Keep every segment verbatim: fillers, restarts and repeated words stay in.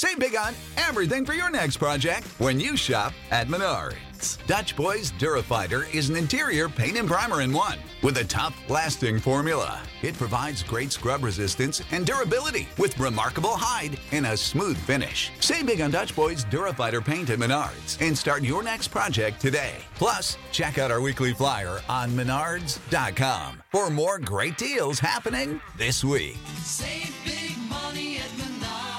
Save big on everything for your next project when you shop at Menards. Dutch Boys Durafighter is an interior paint and primer in one with a tough, lasting formula. It provides great scrub resistance and durability with remarkable hide and a smooth finish. Save big on Dutch Boys Durafighter paint at Menards and start your next project today. Plus, check out our weekly flyer on menards dot com for more great deals happening this week. Save big money at Menards.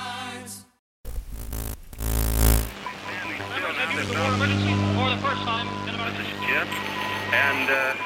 For the first time in about This is Jim, and uh,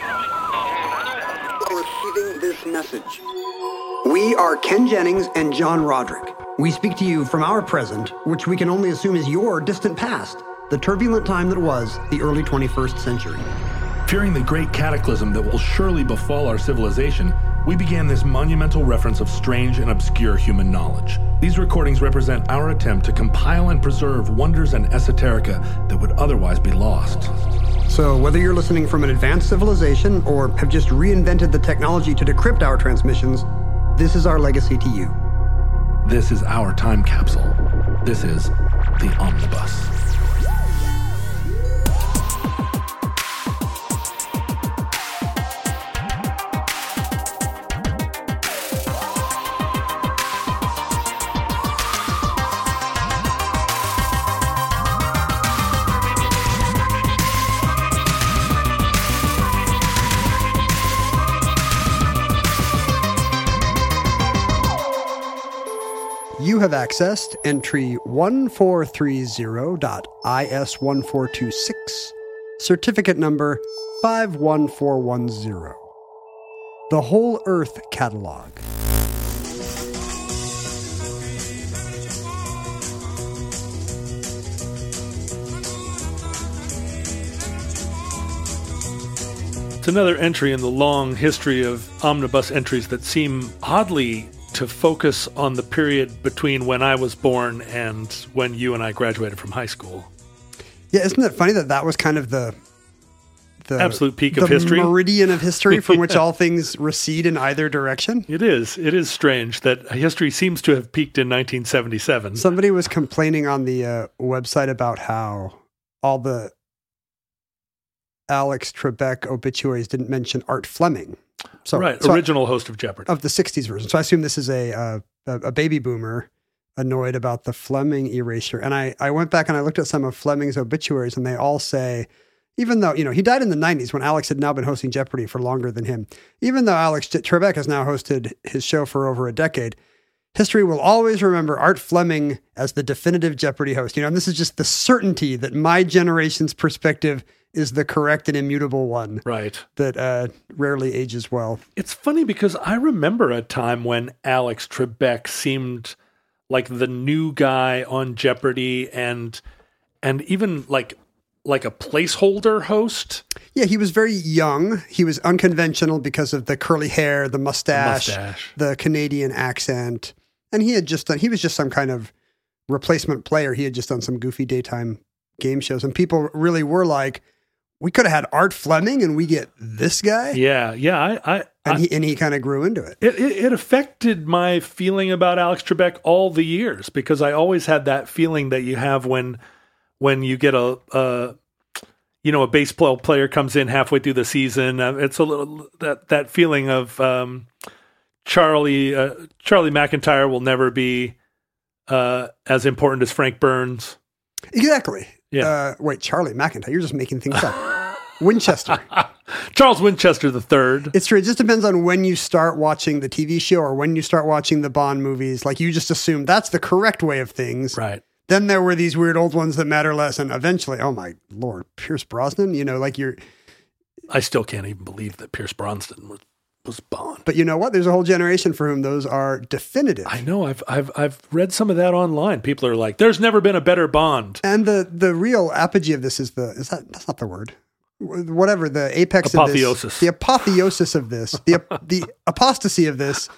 Receiving this message. We are Ken Jennings and John Roderick. We speak to you from our present, which we can only assume is your distant past, the turbulent time that was the early twenty-first century. Fearing the great cataclysm that will surely befall our civilization, we began this monumental reference of strange and obscure human knowledge. These recordings represent our attempt to compile and preserve wonders and esoterica that would otherwise be lost. So whether you're listening from an advanced civilization or have just reinvented the technology to decrypt our transmissions, this is our legacy to you. This is our time capsule. This is the Omnibus. You have accessed entry one four three zero dot I S one four two six, certificate number five one four one zero. The Whole Earth Catalog. It's another entry in the long history of omnibus entries that seem oddly to focus on the period between when I was born and when you and I graduated from high school. Yeah, isn't it funny that that was kind of the the absolute peak the of history, meridian of history from yeah. which all things recede in either direction? It is. It is strange that history seems to have peaked in nineteen seventy-seven. Somebody was complaining on the uh, website about how all the Alex Trebek obituaries didn't mention Art Fleming. So, right, so original I, host of Jeopardy. Of the sixties version. So I assume this is a, uh, a a baby boomer annoyed about the Fleming erasure. And I, I went back and I looked at some of Fleming's obituaries, and they all say, even though, you know, he died in the nineties when Alex had now been hosting Jeopardy for longer than him, even though Alex Trebek has now hosted his show for over a decade, history will always remember Art Fleming as the definitive Jeopardy host. You know, and this is just the certainty that my generation's perspective is the correct and immutable one. Right. That uh, rarely ages well. It's funny because I remember a time when Alex Trebek seemed like the new guy on Jeopardy and and even like like a placeholder host. Yeah, he was very young. He was unconventional because of the curly hair, the mustache, the, mustache. the Canadian accent. And he had just done, he was just some kind of replacement player. He had just done some goofy daytime game shows. And people really were like, we could have had Art Fleming and we get this guy. Yeah, yeah. I, I, and I, he and he kind of grew into it. It, it. It affected my feeling about Alex Trebek all the years because I always had that feeling that you have when when you get a, a you know, a baseball player comes in halfway through the season. Uh, it's a little that that feeling of um, Charlie uh, Charlie McIntyre will never be uh, as important as Frank Burns. Exactly. Yeah. Uh, wait, Charlie McIntyre, you're just making things up. Winchester. Charles Winchester the third. It's true. It just depends on when you start watching the T V show or when you start watching the Bond movies. Like, you just assume that's the correct way of things. Right. Then there were these weird old ones that matter less. And eventually, oh my Lord, Pierce Brosnan, you know, like you're... I still can't even believe that Pierce Brosnan was, was Bond. But you know what? There's a whole generation for whom those are definitive. I know. I've I've I've read some of that online. People are like, "There's never been a better Bond." And the the real apogee of this is the is that that's not the word. Whatever the apex apotheosis. of this, the apotheosis of this, the the apostasy of this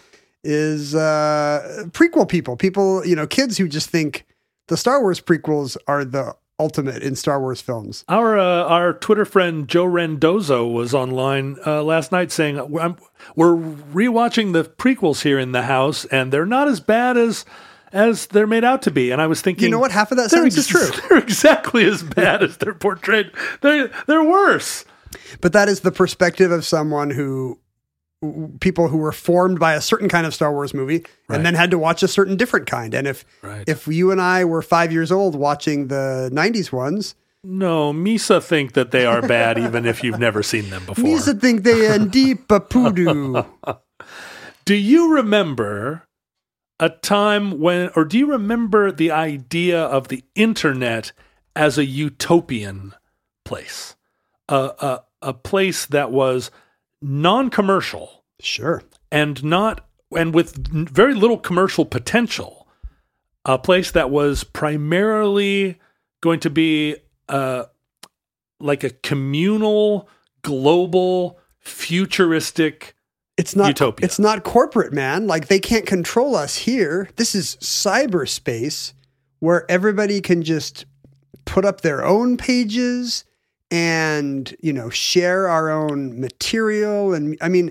is uh, prequel people. People, you know, kids who just think the Star Wars prequels are the ultimate in Star Wars films. Our uh, our Twitter friend Joe Rendozo was online uh, last night saying I'm, we're rewatching the prequels here in the house, and they're not as bad as as they're made out to be. And I was thinking, You know what? Half of that they're sentence is ex- true. They're exactly as bad as they're portrayed. They're they're worse. But that is the perspective of someone who, people who were formed by a certain kind of Star Wars movie Right. and then had to watch a certain different kind. And if Right. if you and I were five years old watching the nineties ones, No, Misa think that they are bad, even if you've never seen them before. Misa think they in deep a poodoo. Do you remember a time when, or do you remember the idea of the internet as a utopian place? A, a, a place that was non-commercial Sure. and not, and with very little commercial potential. A place that was primarily going to be uh, like a communal, global, futuristic It's not utopia. It's not corporate, man. Like they can't control us here. This is cyberspace where everybody can just put up their own pages and, you know, share our own material. And I mean,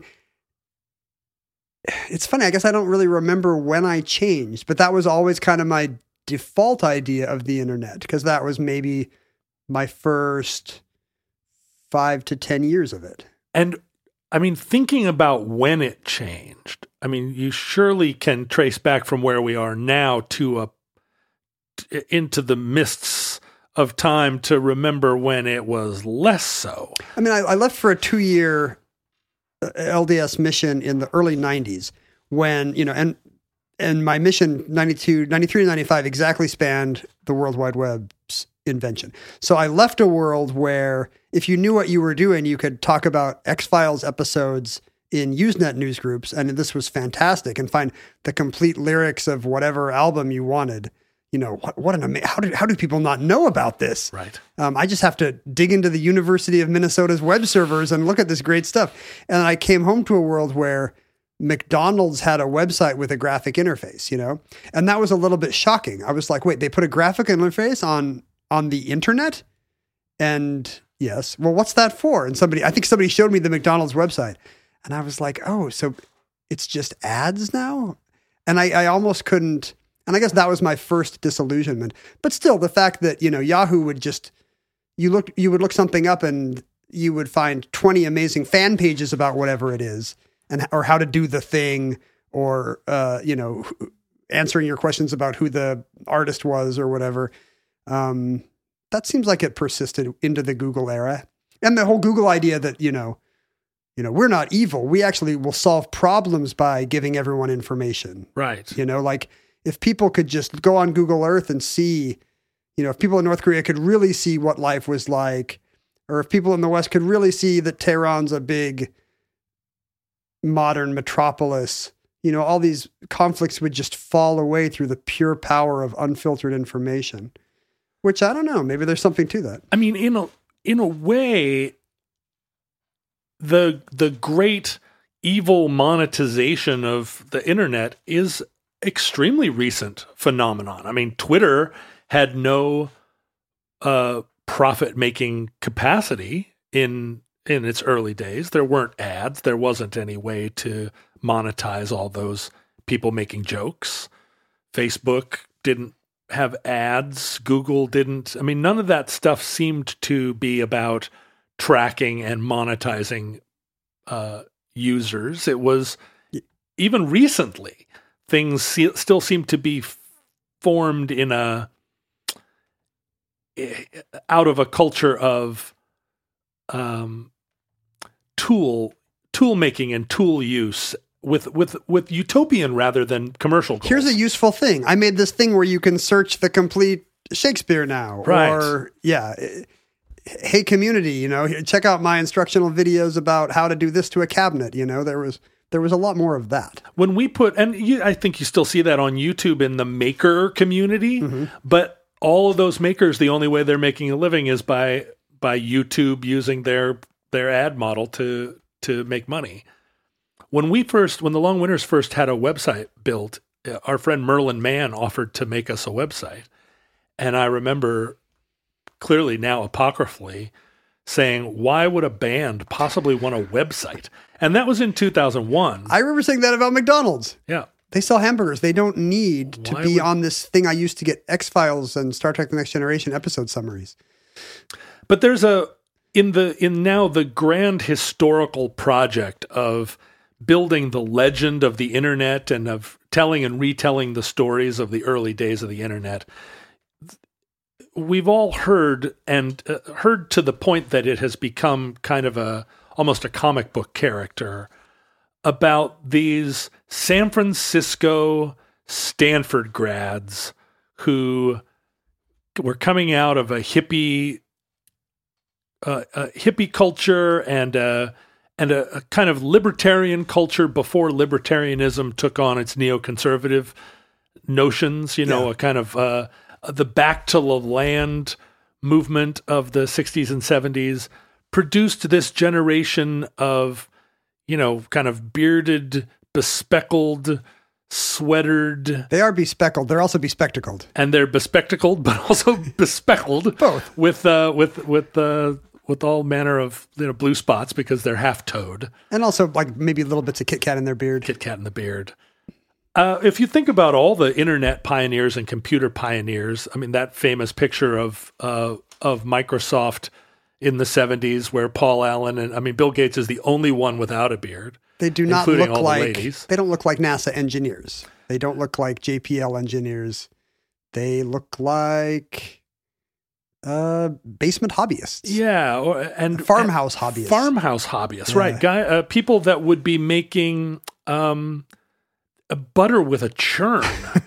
it's funny. I guess I don't really remember when I changed, but that was always kind of my default idea of the internet because that was maybe my first five to ten years of it. And I mean, thinking about when it changed, I mean, you surely can trace back from where we are now to a t- into the mists of time to remember when it was less so. I mean, I, I left for a two-year uh, L D S mission in the early nineties when, you know, and and my mission ninety-two, ninety-three to ninety-five exactly spanned the World Wide Web's invention. So I left a world where if you knew what you were doing, you could talk about X-Files episodes in Usenet news groups, and this was fantastic, and find the complete lyrics of whatever album you wanted. You know, what, what an amazing, how do, how do people not know about this? Right. Um, I just have to dig into the University of Minnesota's web servers and look at this great stuff. And I came home to a world where McDonald's had a website with a graphic interface, you know, and that was a little bit shocking. I was like, wait, they put a graphic interface on, on the internet? And yes, well, what's that for? And somebody, I think somebody showed me the McDonald's website and I was like, oh, so it's just ads now? And I, I almost couldn't, and I guess that was my first disillusionment. But still, the fact that, you know, Yahoo would just, you look, you would look something up and you would find twenty amazing fan pages about whatever it is, and or how to do the thing, or uh, you know, answering your questions about who the artist was or whatever. Um, that seems like it persisted into the Google era, and the whole Google idea that you know, you know, we're not evil. We actually will solve problems by giving everyone information. Right. You know, like if people could just go on Google Earth and see, you know, if people in North Korea could really see what life was like, or if people in the West could really see that Tehran's a big modern metropolis, you know, all these conflicts would just fall away through the pure power of unfiltered information, which I don't know, maybe there's something to that. I mean, in a in a way, the the great evil monetization of the internet is extremely recent phenomenon. I mean, Twitter had no uh, profit-making capacity in in its early days. There weren't ads. There wasn't any way to monetize all those people making jokes. Facebook didn't have ads. Google didn't. I mean, none of that stuff seemed to be about tracking and monetizing uh, users. It was, even recently, things se- still seem to be f- formed in a, out of a culture of um, tool, tool making and tool use with, with, with utopian rather than commercial goals. Here's a useful thing. I made this thing where you can search the complete Shakespeare now. Right. Or, yeah. Hey, community, you know, check out my instructional videos about how to do this to a cabinet. You know, there was there was a lot more of that. When we put, and you, I think you still see that on YouTube in the maker community, Mm-hmm. but all of those makers, the only way they're making a living is by by YouTube using their their ad model to to make money. When we first, when the Long Winters first had a website built, our friend Merlin Mann offered to make us a website, and I remember clearly now apocryphally saying, why would a band possibly want a website? And that was in two thousand one. I remember saying that about McDonald's. Yeah. They sell hamburgers. They don't need to Why be would- on this thing I used to get X-Files and Star Trek The Next Generation episode summaries. But there's a in the in now the grand historical project of building the legend of the internet and of telling and retelling the stories of the early days of the internet. We've all heard and uh, heard to the point that it has become kind of a almost a comic book character about these San Francisco Stanford grads who were coming out of a hippie uh, a hippie culture and a, and a, a kind of libertarian culture before libertarianism took on its neoconservative notions, you know, Yeah. a kind of uh, the back to the land movement of the sixties and seventies produced this generation of, you know, kind of bearded, bespectacled, sweatered, They are bespectacled. They're also bespectacled. and they're bespectacled, but also bespeckled Both. with uh, with with uh, with all manner of, you know, blue spots because they're half toed. And also like maybe little bits of Kit Kat in their beard. Kit Kat in the beard. Uh, if you think about all the internet pioneers and computer pioneers, I mean, that famous picture of uh, of Microsoft in the seventies where Paul Allen and, I mean, Bill Gates is the only one without a beard. They do not including look all the like ladies. they don't look like NASA engineers. They don't look like J P L engineers. They look like uh, basement hobbyists. Yeah, or, and Farmhouse and hobbyists. Farmhouse hobbyists, Yeah. right? Guy, uh, people that would be making um, a butter with a churn.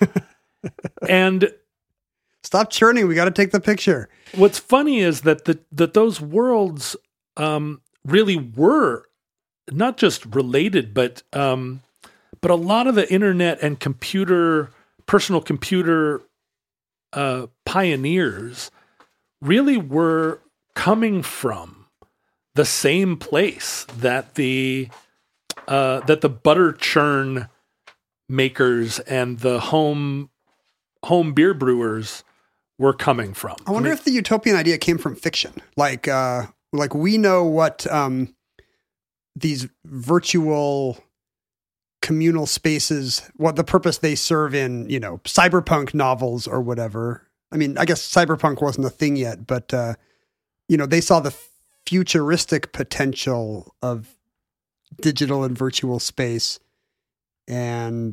And Stop churning. We got to take the picture. what's funny is that the that those worlds um, really were not just related, but um, but a lot of the internet and computer, personal computer uh, pioneers really were coming from the same place that the uh, that the butter churn makers and the home home beer brewers were coming from. I wonder mean, if the utopian idea came from fiction. Like, uh, like we know what um, these virtual communal spaces, what the purpose they serve in, you know, cyberpunk novels or whatever. I mean, I guess cyberpunk wasn't a thing yet, but, uh, you know, they saw the futuristic potential of digital and virtual space and,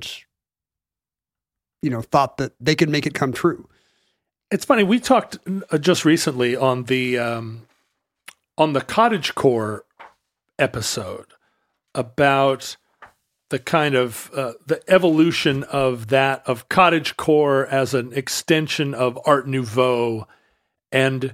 you know, thought that they could make it come true. It's funny. We talked uh, just recently on the um, on the cottagecore episode about the kind of uh, the evolution of that of cottagecore as an extension of Art Nouveau, and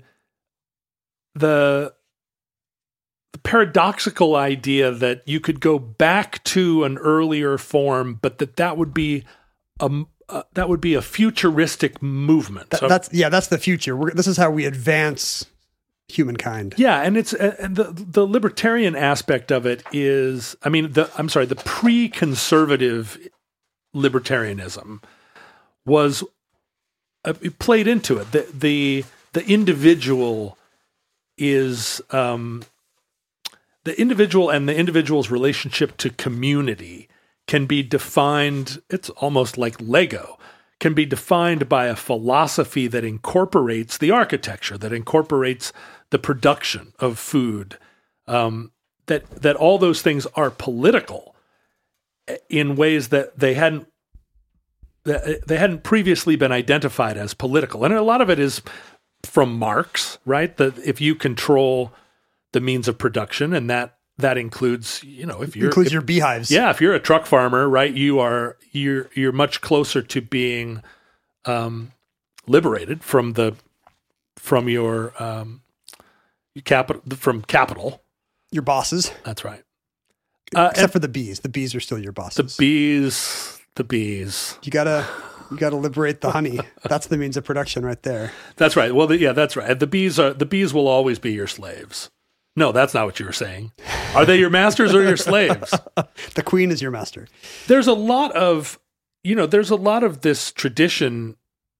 the the paradoxical idea that you could go back to an earlier form, but that that would be a Uh, that would be a futuristic movement. That, So- that's yeah, that's the future. We're, this is how we advance humankind. yeah, and it's uh, and the the libertarian aspect of it is, I mean, the I'm sorry, the pre-conservative libertarianism was uh, it played into it. The the the individual is um, the individual and the individual's relationship to community can be defined, it's almost like Lego, can be defined by a philosophy that incorporates the architecture, that incorporates the production of food, um, that that all those things are political in ways that they hadn't that they hadn't previously been identified as political. And a lot of it is from Marx, right? That if you control the means of production, and that that includes, you know, if you're Includes if- your beehives. yeah, if you're a truck farmer, right, you are you're you're much closer to being um, liberated from the from your um, capital from capital. Your bosses, That's right. Uh, except and for the bees. The bees are still your the bosses. bees, the bees. you gotta, you gotta liberate the honey. That's the means of production right there. That's right. Well, the, yeah, that's right. The bees are the bees will always be your slaves. No, that's not what you were saying. Are they your masters or your slaves? The queen is your master. There's a lot of, you know, there's a lot of this tradition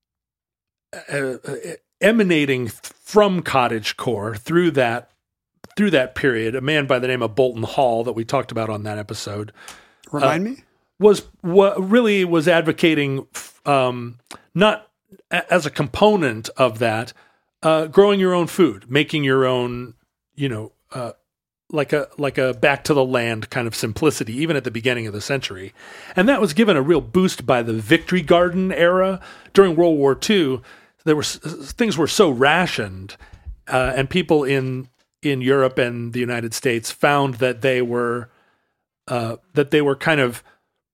uh, uh, emanating from cottagecore through that through that period. A man by the name of Bolton Hall that we talked about on that episode Remind me. was what really was advocating um, not a- as a component of that, uh, growing your own food, making your own, you know, uh, like a like a back to the land kind of simplicity, even at the beginning of the century. And that was given a real boost by the Victory Garden era. During World War Two, there were things were so rationed, uh, and people in in Europe and the United States found that they were uh, that they were kind of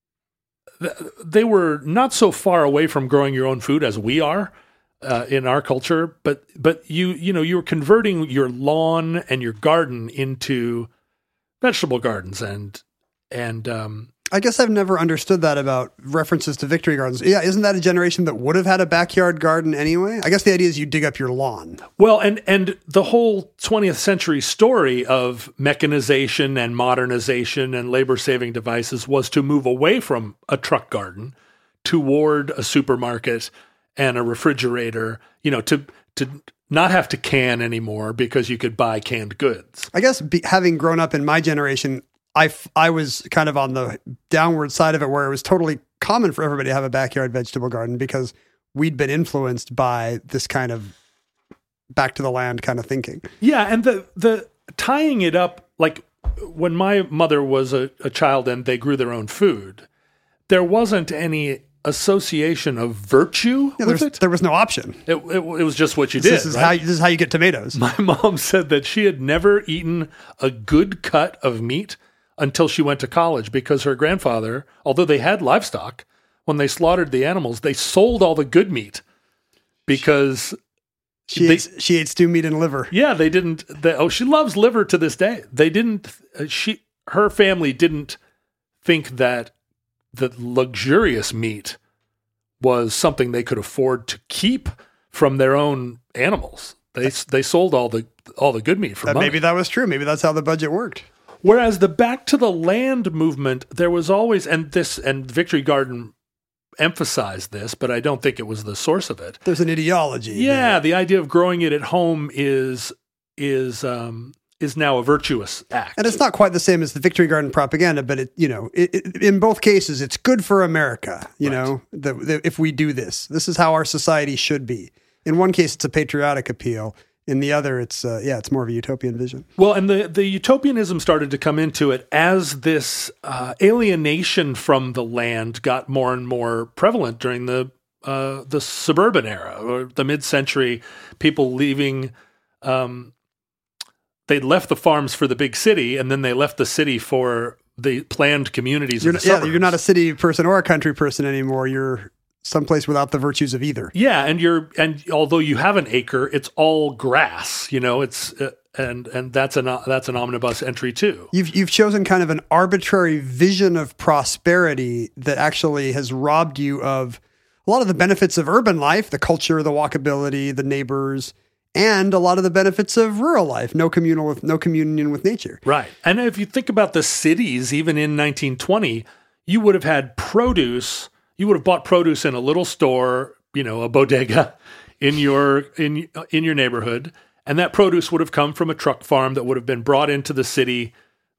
they were not so far away from growing your own food as we are. Uh, in our culture, but but you you know you were converting your lawn and your garden into vegetable gardens and and um, I guess I've never understood that about references to victory gardens. Yeah, isn't that a generation that would have had a backyard garden anyway? I guess the idea is you dig up your lawn. Well, and and the whole twentieth century story of mechanization and modernization and labor saving devices was to move away from a truck garden toward a supermarket and a refrigerator, you know, to to not have to can anymore because you could buy canned goods. I guess be, having grown up in my generation, I, f- I was kind of on the downward side of it where it was totally common for everybody to have a backyard vegetable garden because we'd been influenced by this kind of back to the land kind of thinking. Yeah, and the the tying it up, like when my mother was a, a child and they grew their own food, there wasn't any association of virtue Yeah, with there's- it. there was no option. It, it. It was just what you did. This is right? how you, this is how you get tomatoes. My mom said that she had never eaten a good cut of meat until she went to college because her grandfather, although they had livestock, when they slaughtered the animals, they sold all the good meat because She they, ate, she ate stew meat and liver. yeah, they didn't. They, oh, she loves liver to this day. They didn't. uh, She, her family didn't think that the luxurious meat was something they could afford to keep from their own animals. They they sold all the all the good meat for That money. maybe that was true. Maybe that's how the budget worked. Whereas the back to the land movement, there was always, and this and Victory Garden emphasized this, but I don't think it was the source of it. There's an ideology. Yeah, there. the idea of growing it at home is is um, is now a virtuous act. And it's not quite the same as the Victory Garden propaganda, but it, you know, it, it, in both cases, it's good for America. You Right. know, the, the, if we do this, this is how our society should be. In one case, it's a patriotic appeal. In the other, it's uh, yeah, it's more of a utopian vision. Well, and the, the utopianism started to come into it as this uh, alienation from the land got more and more prevalent during the uh, the suburban era or the mid-century. People leaving, um, they left the farms for the big city, and then they left the city for the planned communities. You're of not, the yeah, suburbs. you're not a city person or a country person anymore. You're someplace without the virtues of either. Yeah, and you're and although you have an acre, it's all grass. You know, it's uh, and and that's an that's an omnibus entry too. You've you've chosen kind of an arbitrary vision of prosperity that actually has robbed you of a lot of the benefits of urban life, the culture, the walkability, the neighbors, and a lot of the benefits of rural life. No communal with no communion with nature. Right. And if you think about the cities, even in nineteen twenty, you would have had produce. You would have bought produce in a little store, you know, a bodega in your in in your neighborhood, and that produce would have come from a truck farm that would have been brought into the city,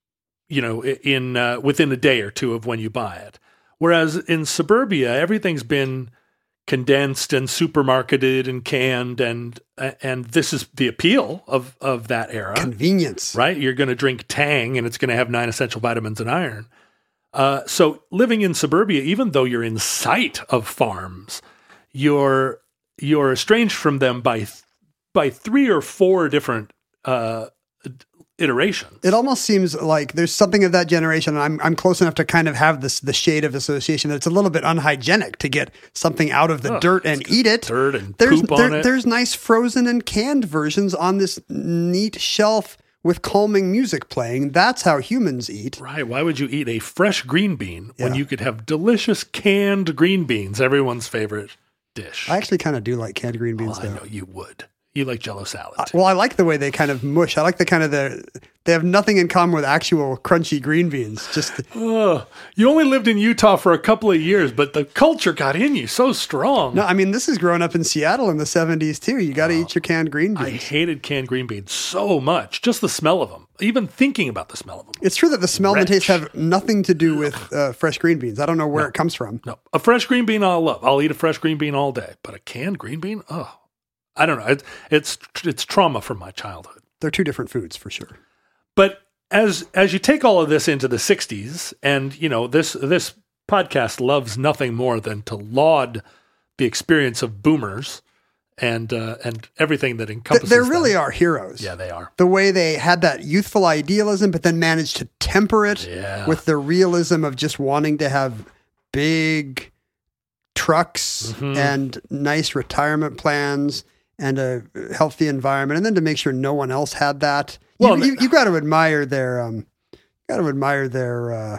you know, in uh, within a day or two of when you buy it. Whereas in suburbia, everything's been condensed and supermarketed and canned, and and this is the appeal of of that era. Convenience. Right? You're going to drink Tang, and it's going to have nine essential vitamins and iron. Uh, so living in suburbia, even though you're in sight of farms, you're you're estranged from them by th- by three or four different uh, iterations. It almost seems like there's something of that generation. And I'm I'm close enough to kind of have this the shade of association that it's a little bit unhygienic to get something out of the Ugh, dirt and eat it. dirt and there's, poop on there- it. There's nice frozen and canned versions on this neat shelf with calming music playing. That's how humans eat. Right? Why would you eat a fresh green bean when Yeah. you could have delicious canned green beans? Everyone's favorite dish. I actually kind of do like canned green beans Well, I though. know you would. You like Jell-O salad. Uh, well, I like the way they kind of mush. I like the kind of the, they have nothing in common with actual crunchy green beans. Just Ugh. You only lived in Utah for a couple of years, but the culture got in you so strong. no, I mean, this is growing up in Seattle in the seventies too. You got to eat your canned green I beans. hated canned green beans so much. Just the smell of them. Even thinking about the smell of them. It's true that the smell and the taste Wretch. have nothing to do with uh, fresh green beans. I don't know where it comes from. No, a fresh green bean I'll love. I'll eat a fresh green bean all day. But a canned green bean? Oh, I don't know. It, it's it's trauma from my childhood. They're two different foods for sure. But as as you take all of this into the sixties, and you know this this podcast loves nothing more than to laud the experience of boomers and uh, and everything that Th- encompasses. they really them. are heroes. Yeah, they are. The way they had that youthful idealism, but then managed to temper it Yeah. with the realism of just wanting to have big trucks Mhm. and nice retirement plans and a healthy environment, and then to make sure no one else had that. Well, you, you, you got to admire their, um, got to admire their, uh,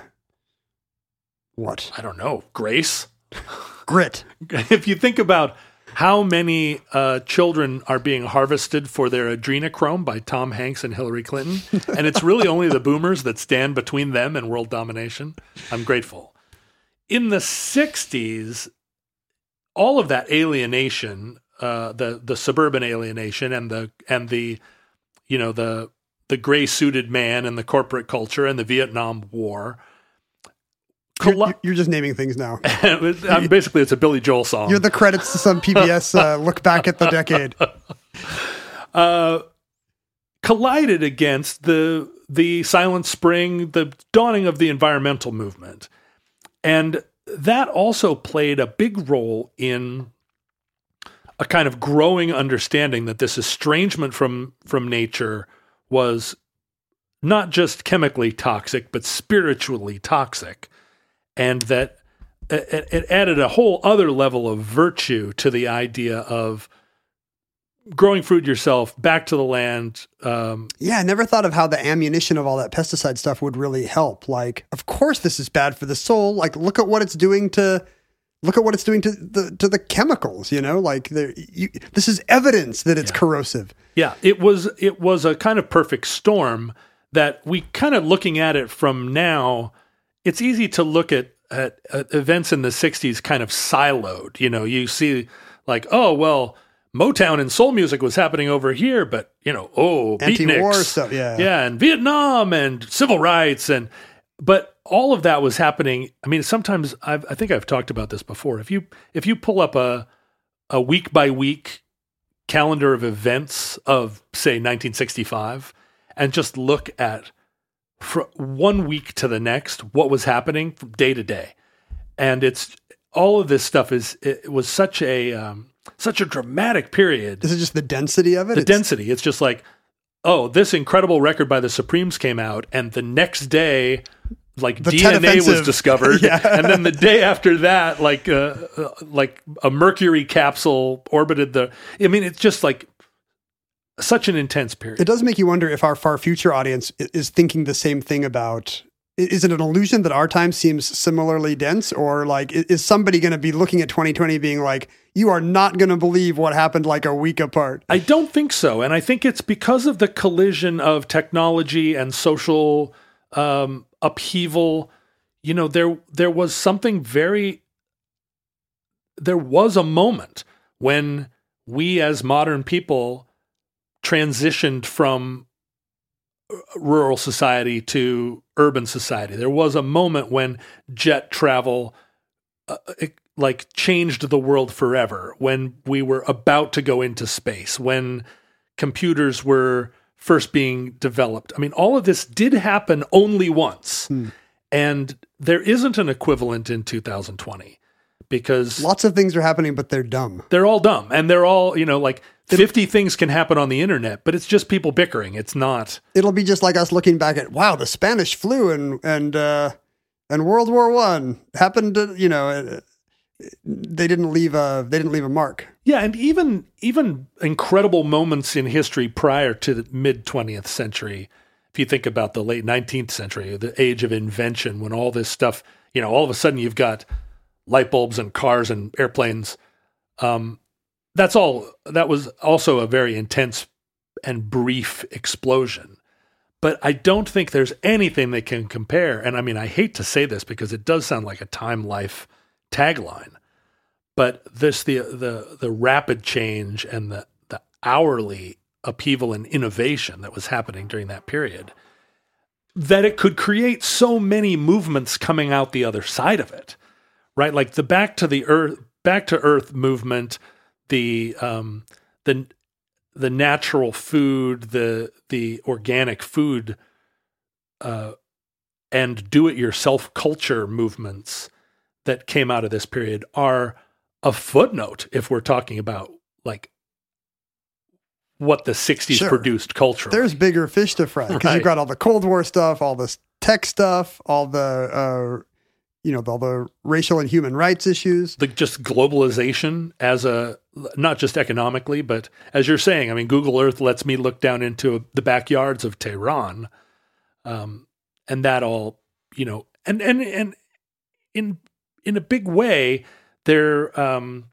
what? I don't know, grace. Grit. If you think about how many uh, children are being harvested for their adrenochrome by Tom Hanks and Hillary Clinton, and it's really only the boomers that stand between them and world domination, I'm grateful. In the sixties, all of that alienation, uh, the the suburban alienation, and the and the you know the the gray suited man and the corporate culture and the Vietnam War. You're, Colli- you're just naming things now. I'm basically, it's a Billy Joel song. You're the credits to some P B S uh, look back at the decade. uh, collided against the the Silent Spring, the dawning of the environmental movement. And that also played a big role in a kind of growing understanding that this estrangement from, from nature was not just chemically toxic, but spiritually toxic. And that it, it added a whole other level of virtue to the idea of growing food yourself, back to the land. Um, Yeah, I never thought of how the ammunition of all that pesticide stuff would really help. Like, of course, this is bad for the soul. Like, look at what it's doing to, look at what it's doing to the to the chemicals. You know, like there, you, this is evidence that it's Yeah. corrosive. yeah, it was it was a kind of perfect storm that we kind of looking at it from now. It's easy to look at, at, at events in the sixties kind of siloed. You know, you see like, oh well. Motown and soul music was happening over here, but you know, oh, Anti-war beatniks, stuff, yeah. yeah, and Vietnam and civil rights, and but all of that was happening. I mean, sometimes I've, I think I've talked about this before. If you if you pull up a a week by week calendar of events of say nineteen sixty-five, and just look at from one week to the next what was happening from day to day, and it's all of this stuff is it was such a um, such a dramatic period. This is just the density of it. The It's- density. It's just like, oh, this incredible record by the Supremes came out, and the next day, like The D Tet N A was Offensive. discovered, Yeah. and then the day after that, like uh, uh, like a Mercury capsule orbited the. I mean, it's just like such an intense period. It does make you wonder if our far future audience i- is thinking the same thing about. i- Is it an illusion that our time seems similarly dense, or like i- is somebody going to be looking at twenty twenty being like, you are not going to believe what happened like a week apart? I don't think so. And I think it's because of the collision of technology and social um, upheaval. You know, there there was something very, there was a moment when we as modern people transitioned from rural society to urban society. There was a moment when jet travel uh, it, like changed the world forever, when we were about to go into space, when computers were first being developed. I mean, all of this did happen only once. Hmm. And there isn't an equivalent in two thousand twenty because Lots of things are happening, but they're dumb. they're all dumb and they're all, you know, like fifty things can happen on the internet, but it's just people bickering. It's not. It'll be just like us looking back at, wow, the Spanish flu and and uh, and World War One happened. To, you know, uh, they didn't leave a they didn't leave a mark. Yeah, and even even incredible moments in history prior to the mid twentieth century. If you think about the late nineteenth century, the age of invention, when all this stuff, you know, all of a sudden you've got light bulbs and cars and airplanes. Um, that's all. That was also a very intense and brief explosion. But I don't think there's anything that can compare. And I mean, I hate to say this because it does sound like a Time Life tagline, but this, the, the, the rapid change and the, the hourly upheaval and innovation that was happening during that period, that it could create so many movements coming out the other side of it, right? Like the back to the earth, back to earth movement, the, um, the, the natural food, the the organic food, uh, and do-it-yourself culture movements that came out of this period are a footnote if we're talking about like what the sixties Sure. produced culturally. There's bigger fish to fry because Right. you've got all the Cold War stuff, all this tech stuff, all the uh, you know all the racial and human rights issues. the just globalization as a, not just economically, but as you're saying, I mean, Google Earth lets me look down into the backyards of Tehran. Um, and that all, you know, and, and, and in, in a big way, their, um,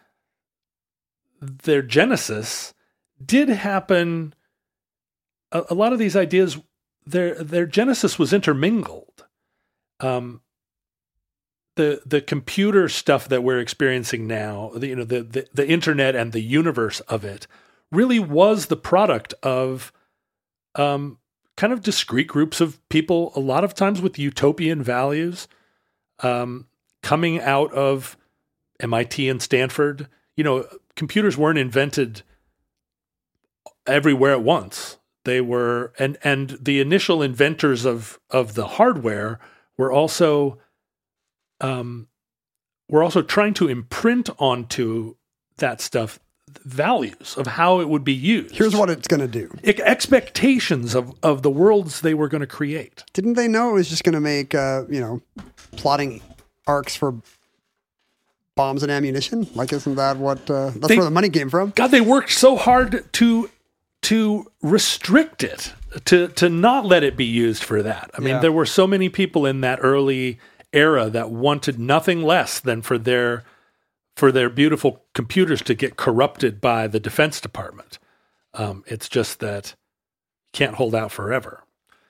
their genesis did happen. A, a lot of these ideas, their, their genesis was intermingled. Um, The the computer stuff that we're experiencing now, the, you know, the, the the internet and the universe of it, really was the product of um, kind of discrete groups of people, a lot of times with utopian values, um, coming out of M I T and Stanford. You know, computers weren't invented everywhere at once. They were, and and the initial inventors of of the hardware were also. Um, we're also trying to imprint onto that stuff values of how it would be used. Here's what it's going to do. E- expectations of, of the worlds they were going to create. Didn't they know it was just going to make uh, you know plotting arcs for bombs and ammunition? Like, isn't that what uh, that's They- where the money came from? God, they worked so hard to to restrict it, to to not let it be used for that. I mean, Yeah. there were so many people in that early era that wanted nothing less than for their for their beautiful computers to get corrupted by the Defense Department. Um, it's just that you can't hold out forever.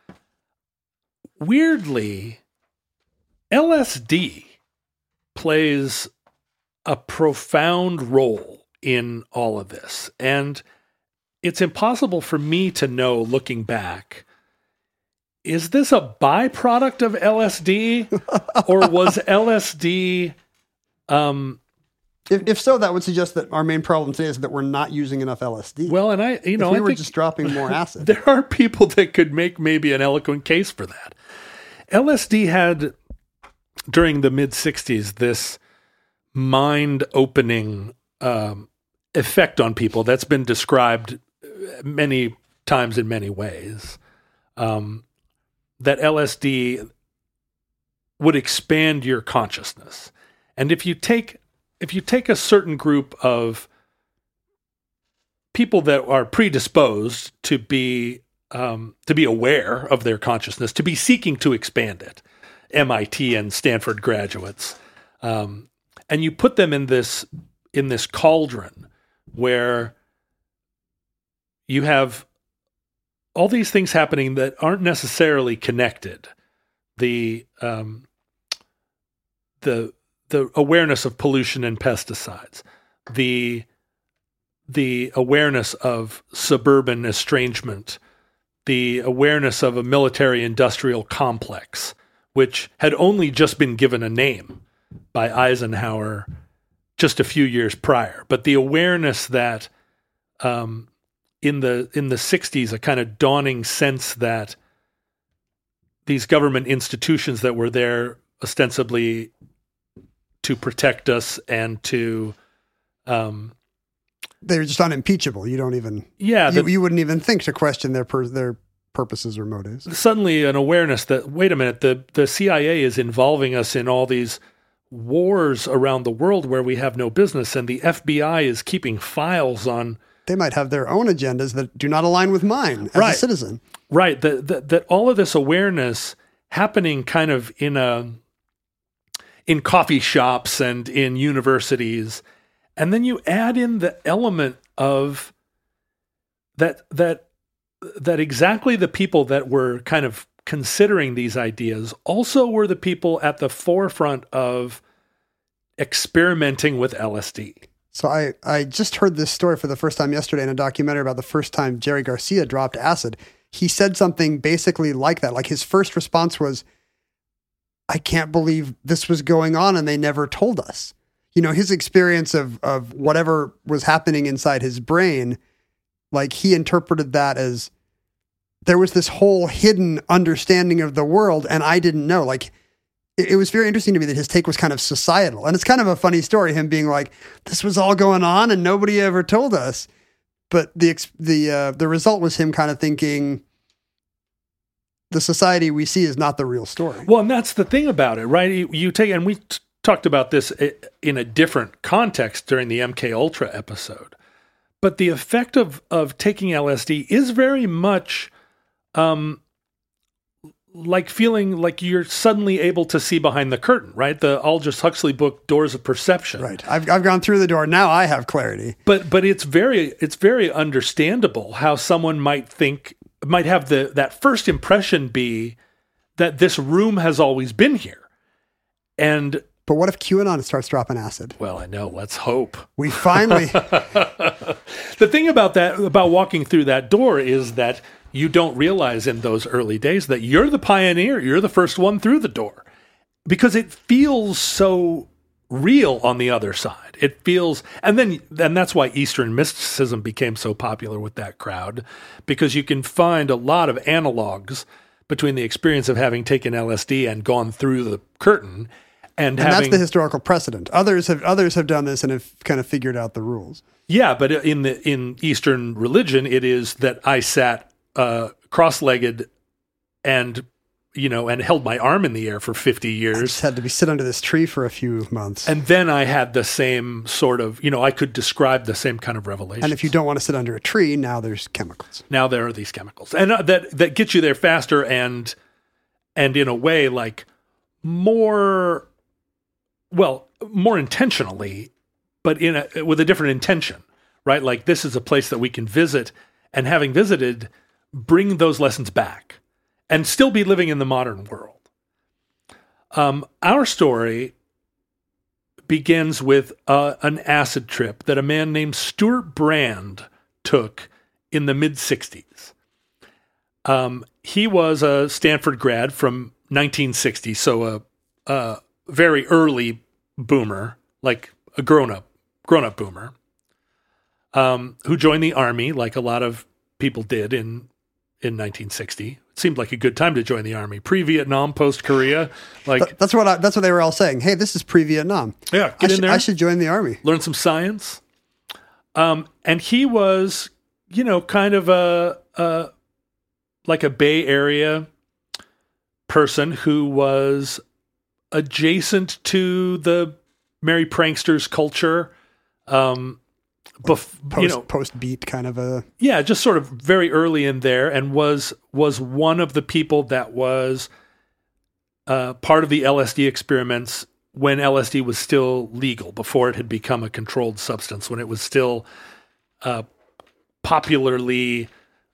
Weirdly, L S D plays a profound role in all of this, and it's impossible for me to know, looking back, is this a byproduct of L S D, or was L S D? Um, If, if so, that would suggest that our main problem today is that we're not using enough L S D. well, and I, you know, if we I were think just dropping more acid. there are people that could make maybe an eloquent case for that. L S D had, during the mid sixties, this mind-opening um, effect on people that's been described many times in many ways. Um, that L S D would expand your consciousness. And if you take if you take a certain group of people that are predisposed to be um, to be aware of their consciousness, to be seeking to expand it, M I T and Stanford graduates, um, and you put them in this in this cauldron where you have all these things happening that aren't necessarily connected. The um, the the awareness of pollution and pesticides, the the awareness of suburban estrangement, the awareness of a military-industrial complex, which had only just been given a name by Eisenhower just a few years prior, but the awareness that um, in the in the sixties, a kind of dawning sense that these government institutions that were there ostensibly to protect us and to um, They're just unimpeachable. You don't even yeah you, the, you wouldn't even think to question their per, their purposes or motives. suddenly an awareness that, wait a minute, the, the C I A is involving us in all these wars around the world where we have no business, and the F B I is keeping files on. They might have their own agendas that do not align with mine as Right. a citizen. Right, that, that that all of this awareness happening kind of in a in coffee shops and in universities, And then you add in the element of that that that exactly the people that were kind of considering these ideas also were the people at the forefront of experimenting with L S D. So I, I just heard this story for the first time yesterday in a documentary about the first time Jerry Garcia dropped acid. He said something basically like that. Like his first response was, I can't believe this was going on and they never told us. You know, his experience of of whatever was happening inside his brain, like he interpreted that as there was this whole hidden understanding of the world and I didn't know. Like it, it was very interesting to me that his take was kind of societal. And it's kind of a funny story, him being like, this was all going on and nobody ever told us. But the ex- the uh, the result was him kind of thinking the society we see is not the real story. Well, and that's the thing about it, right? You, you take, and we t- talked about this in a different context during the M K Ultra episode, but the effect of of taking L S D is very much um, like feeling like you're suddenly able to see behind the curtain, right? The Aldous Huxley book, Doors of Perception. Right. I've I've gone through the door. Now I have clarity. But but it's very it's very understandable how someone might think might have the that first impression be that this room has always been here. And but what if QAnon starts dropping acid? Well, I know. Let's hope. We finally. The thing about that, about walking through that door, is that you don't realize in those early days that you're the pioneer. You're the first one through the door, because it feels so real on the other side. It feels, and then, and that's why Eastern mysticism became so popular with that crowd, because you can find a lot of analogs between the experience of having taken L S D and gone through the curtain. And, and having, that's the historical precedent. Others have others have done this and have kind of figured out the rules. Yeah, but in the in Eastern religion, it is that I sat uh, cross-legged and you know and held my arm in the air for fifty years. I just had to be sit under this tree for a few months, and then I had the same sort of you know I could describe the same kind of revelation. And if you don't want to sit under a tree, now there's chemicals. Now there are these chemicals, and uh, that that get you there faster and and in a way like more. Well, more intentionally, but in a, with a different intention, right? Like this is a place that we can visit, and having visited, bring those lessons back and still be living in the modern world. Um, our story begins with uh, an acid trip that a man named Stuart Brand took in the mid-sixties. Um, he was a Stanford grad from nineteen sixty, so a, a very early boomer, like a grown-up, grown-up boomer, um, who joined the army, like a lot of people did in in nineteen sixty. It seemed like a good time to join the army. Pre-Vietnam, post-Korea, like Th- that's what I, that's what they were all saying. Hey, this is pre-Vietnam. Yeah, get I in sh- there. I should join the army. Learn some science. Um, and he was, you know, kind of a, a like a Bay Area person who was adjacent to the Merry Pranksters culture, um, bef- Post, you know, post beat kind of a yeah, just sort of very early in there, and was was one of the people that was uh, part of the L S D experiments when L S D was still legal, before it had become a controlled substance, when it was still uh, popularly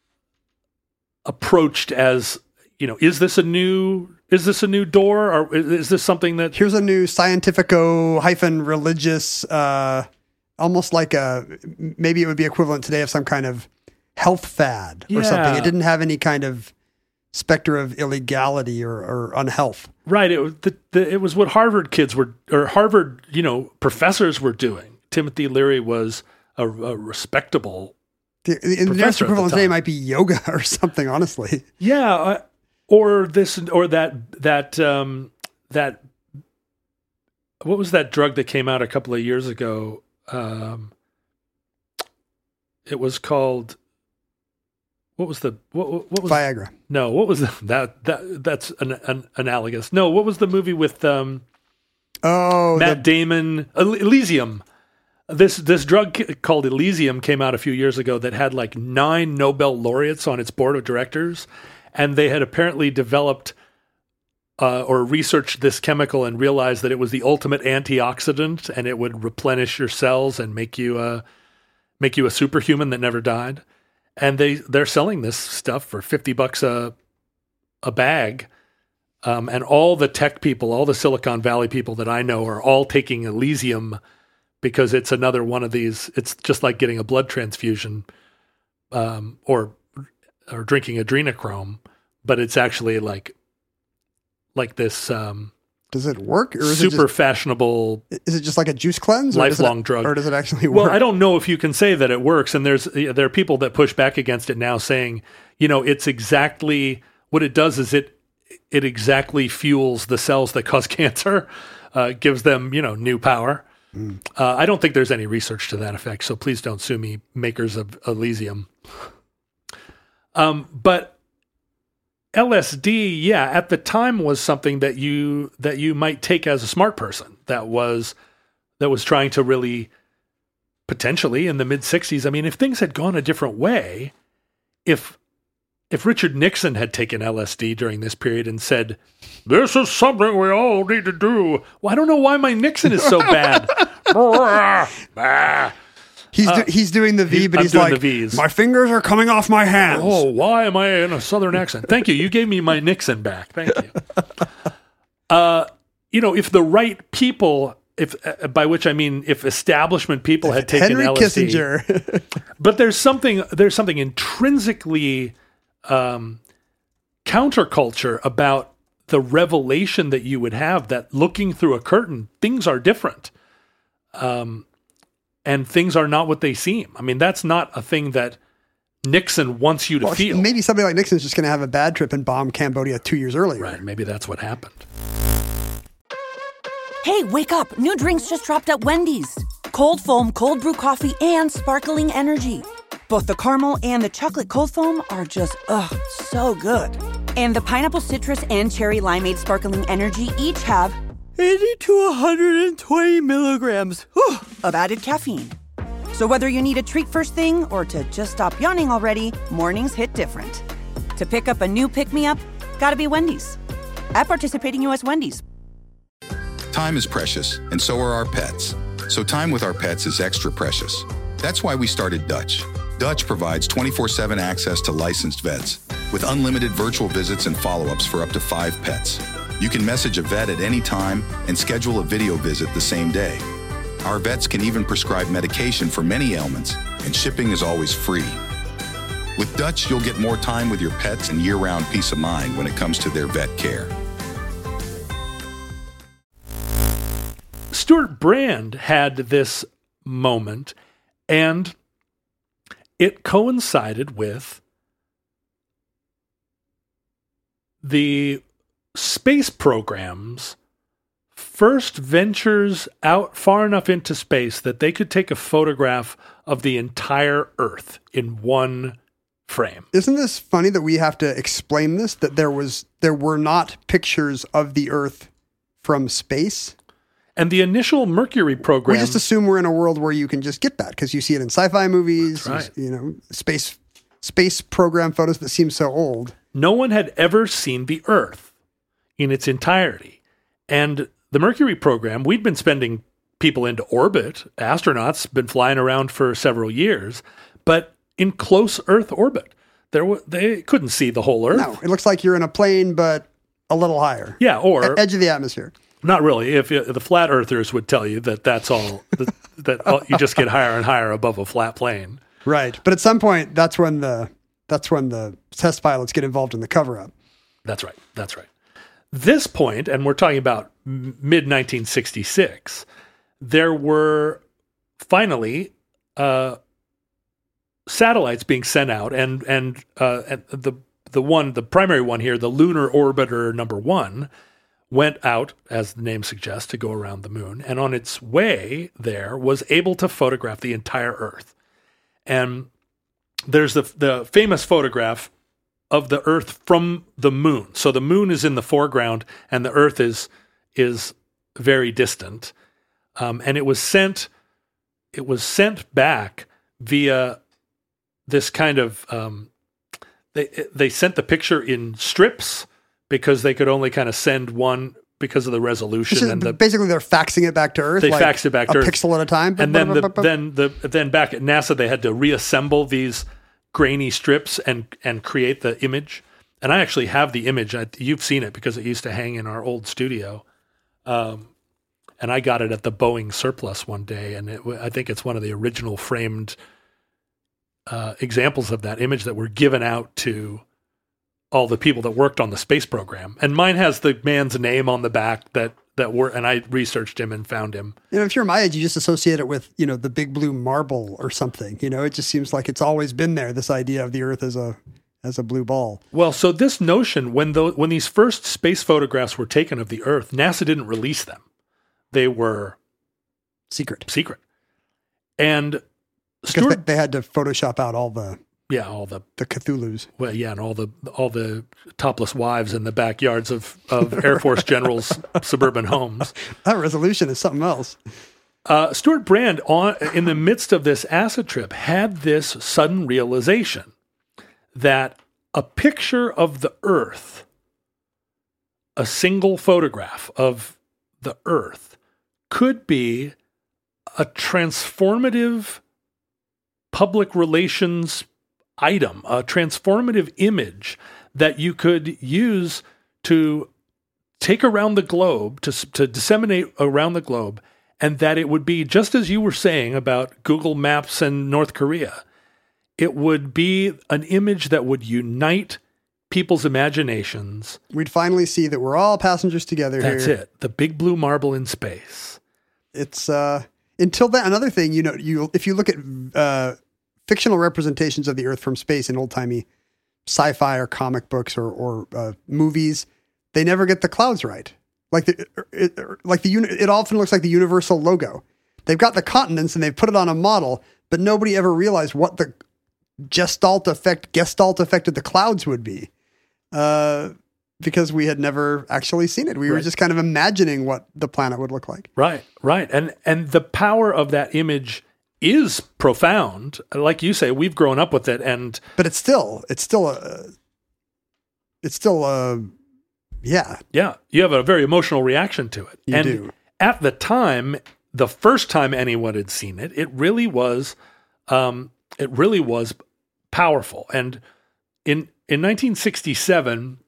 approached as, you know, is this a new Is this a new door, or is this something that... Here's a new scientifico hyphen religious, uh, almost like a, maybe it would be equivalent today of some kind of health fad or Yeah. something. It didn't have any kind of specter of illegality or, or unhealth. Right. It was, the, the, it was what Harvard kids were, or Harvard, you know, professors were doing. Timothy Leary was a, a respectable The, the, the nearest equivalent today might be yoga or something, honestly. Yeah. Uh, Or this, or that, that, um, that, what was that drug that came out a couple of years ago? Um, it was called, what was the, what, what was Viagra? No, what was the, that, that, that's an, an analogous. No, what was the movie with, um, oh, Matt the, Damon, Elysium. This, this drug called Elysium came out a few years ago that had like nine Nobel laureates on its board of directors. And they had apparently developed uh, or researched this chemical and realized that it was the ultimate antioxidant and it would replenish your cells and make you a make you a superhuman that never died. And they they're selling this stuff for fifty bucks a a bag. Um, and all the tech people, all the Silicon Valley people that I know are all taking Elysium because it's another one of these. It's just like getting a blood transfusion um, or or drinking adrenochrome, but it's actually like like this um, Does it work? Or is super it just, fashionable is it just like a juice cleanse? Or does lifelong it, drug. Or does it actually work? Well, I don't know if you can say that it works. And there's there are people that push back against it now saying, you know, it's exactly what it does is it it exactly fuels the cells that cause cancer, uh, gives them, you know, new power. Mm. Uh, I don't think there's any research to that effect. So please don't sue me, makers of Elysium. Um, but L S D, yeah, at the time was something that you that you might take as a smart person that was that was trying to really potentially in the mid sixties. I mean, if things had gone a different way, if if Richard Nixon had taken L S D during this period and said, "This is something we all need to do," well, I don't know why my Nixon is so bad. He's Uh, do, he's doing the V, he's- but I'm he's doing like, the V's. my fingers are coming off my hands. Oh, why am I in a Southern accent? Thank you. You gave me my Nixon back. Thank you. Uh, you know, if the right people, if uh, by which I mean if establishment people had taken Henry L S D, Kissinger. but there's something there's something intrinsically um, counterculture about the revelation that you would have that looking through a curtain, things are different. Um, and things are not what they seem. I mean, that's not a thing that Nixon wants you to Well, feel. maybe somebody like Nixon's just going to have a bad trip and bomb Cambodia two years earlier. Right, maybe that's what happened. Hey, wake up. New drinks just dropped at Wendy's. Cold foam, cold brew coffee, and sparkling energy. Both the caramel and the chocolate cold foam are just, ugh, so good. And the pineapple citrus and cherry limeade sparkling energy each have eighty to one hundred twenty milligrams whew, of added caffeine. So whether you need a treat first thing or to just stop yawning already, mornings hit different. To pick up a new pick-me-up, gotta be Wendy's. At participating U S Wendy's. Time is precious, and so are our pets. So time with our pets is extra precious. That's why we started Dutch. Dutch provides twenty-four seven access to licensed vets with unlimited virtual visits and follow-ups for up to five pets. You can message a vet at any time and schedule a video visit the same day. Our vets can even prescribe medication for many ailments, and shipping is always free. With Dutch, you'll get more time with your pets and year-round peace of mind when it comes to their vet care. Stuart Brand had this moment, and it coincided with the space program's first ventures out far enough into space that they could take a photograph of the entire Earth in one frame. Isn't this funny that we have to explain this, that there was there were not pictures of the Earth from space? And the initial Mercury program... We just assume we're in a world where you can just get that because you see it in sci-fi movies, That's right. you know, space space program photos that seem so old. No one had ever seen the Earth in its entirety. And the Mercury program, we'd been spending people into orbit. Astronauts been flying around for several years, but in close Earth orbit. There w- they couldn't see the whole Earth. No, it looks like you're in a plane, but a little higher. Yeah, or... E- edge of the atmosphere. Not really. If uh, the flat earthers would tell you that that's all, that, that all, you just get higher and higher above a flat plane. Right. But at some point, that's when the that's when the test pilots get involved in the cover-up. That's right. That's right. This point, and we're talking about mid nineteen sixty-six, there were finally uh, satellites being sent out, and and, uh, and the the one, the primary one here, the Lunar Orbiter number one, went out, as the name suggests, to go around the moon, and on its way there was able to photograph the entire Earth. And there's the the famous photograph of the Earth from the moon. So the moon is in the foreground, and the Earth is is very distant. Um, and it was sent it was sent back via this kind of um, they they sent the picture in strips because they could only kind of send one because of the resolution. Is, and the, basically, they're faxing it back to Earth. They like faxed it back to a Earth. pixel at a time. And then the, then the then back at NASA, they had to reassemble these grainy strips and and create the image. And I actually have the image. I, you've seen it because it used to hang in our old studio. Um, and I got it at the Boeing surplus one day, and it, I think it's one of the original framed uh, examples of that image that were given out to all the people that worked on the space program. And mine has the man's name on the back that that were, and I researched him and found him. You know, if you're my age, you just associate it with, you know, the big blue marble or something. You know, it just seems like it's always been there. This idea of the Earth as a as a blue ball. Well, so this notion, when the, when these first space photographs were taken of the Earth, NASA didn't release them. They were secret. Secret. And because Stuart, they, they had to Photoshop out all the yeah, all the the Cthulhu's. Well, yeah, and all the all the topless wives in the backyards of, of Air Force generals' suburban homes. That resolution is something else. Uh, Stuart Brand, on in the midst of this acid trip, had this sudden realization that a picture of the Earth, a single photograph of the Earth, could be a transformative public relations item, a transformative image that you could use to take around the globe, to, to disseminate around the globe, and that it would be, just as you were saying about Google Maps and North Korea, it would be an image that would unite people's imaginations. We'd finally see that we're all passengers together That's here. That's it. The big blue marble in space. It's, uh, until then, another thing, you know, you if you look at uh, fictional representations of the Earth from space in old-timey sci-fi or comic books or, or uh, movies, they never get the clouds right. Like the, it, like the, it often looks like the Universal logo. They've got the continents and they've put it on a model, but nobody ever realized what the gestalt effect, gestalt effect of the clouds would be, uh, because we had never actually seen it. We right. were just kind of imagining what the planet would look like. Right, right. And and the power of that image is profound. Like you say, we've grown up with it, and but it's still, it's still a, it's still a, yeah, yeah. You have a very emotional reaction to it. You and do. At the time, the first time anyone had seen it, it really was, um, it really was powerful. And in in nineteen sixty-seven,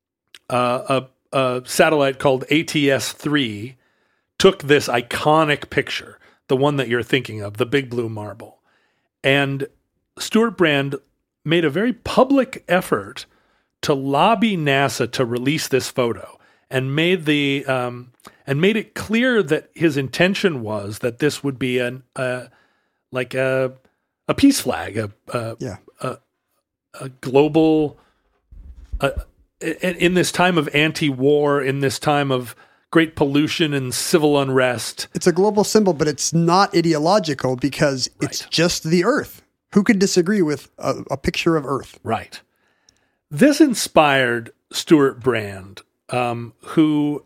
uh, a, a satellite called A T S three took this iconic picture, the one that you're thinking of, the big blue marble. And Stuart Brand made a very public effort to lobby NASA to release this photo, and made the um, and made it clear that his intention was that this would be an uh, like a a peace flag, a a, yeah. a, a global. Uh, in this time of anti-war, in this time of great pollution and civil unrest. It's a global symbol, but it's not ideological because Right. it's just the Earth. Who could disagree with a, a picture of Earth? Right. This inspired Stuart Brand, um, who,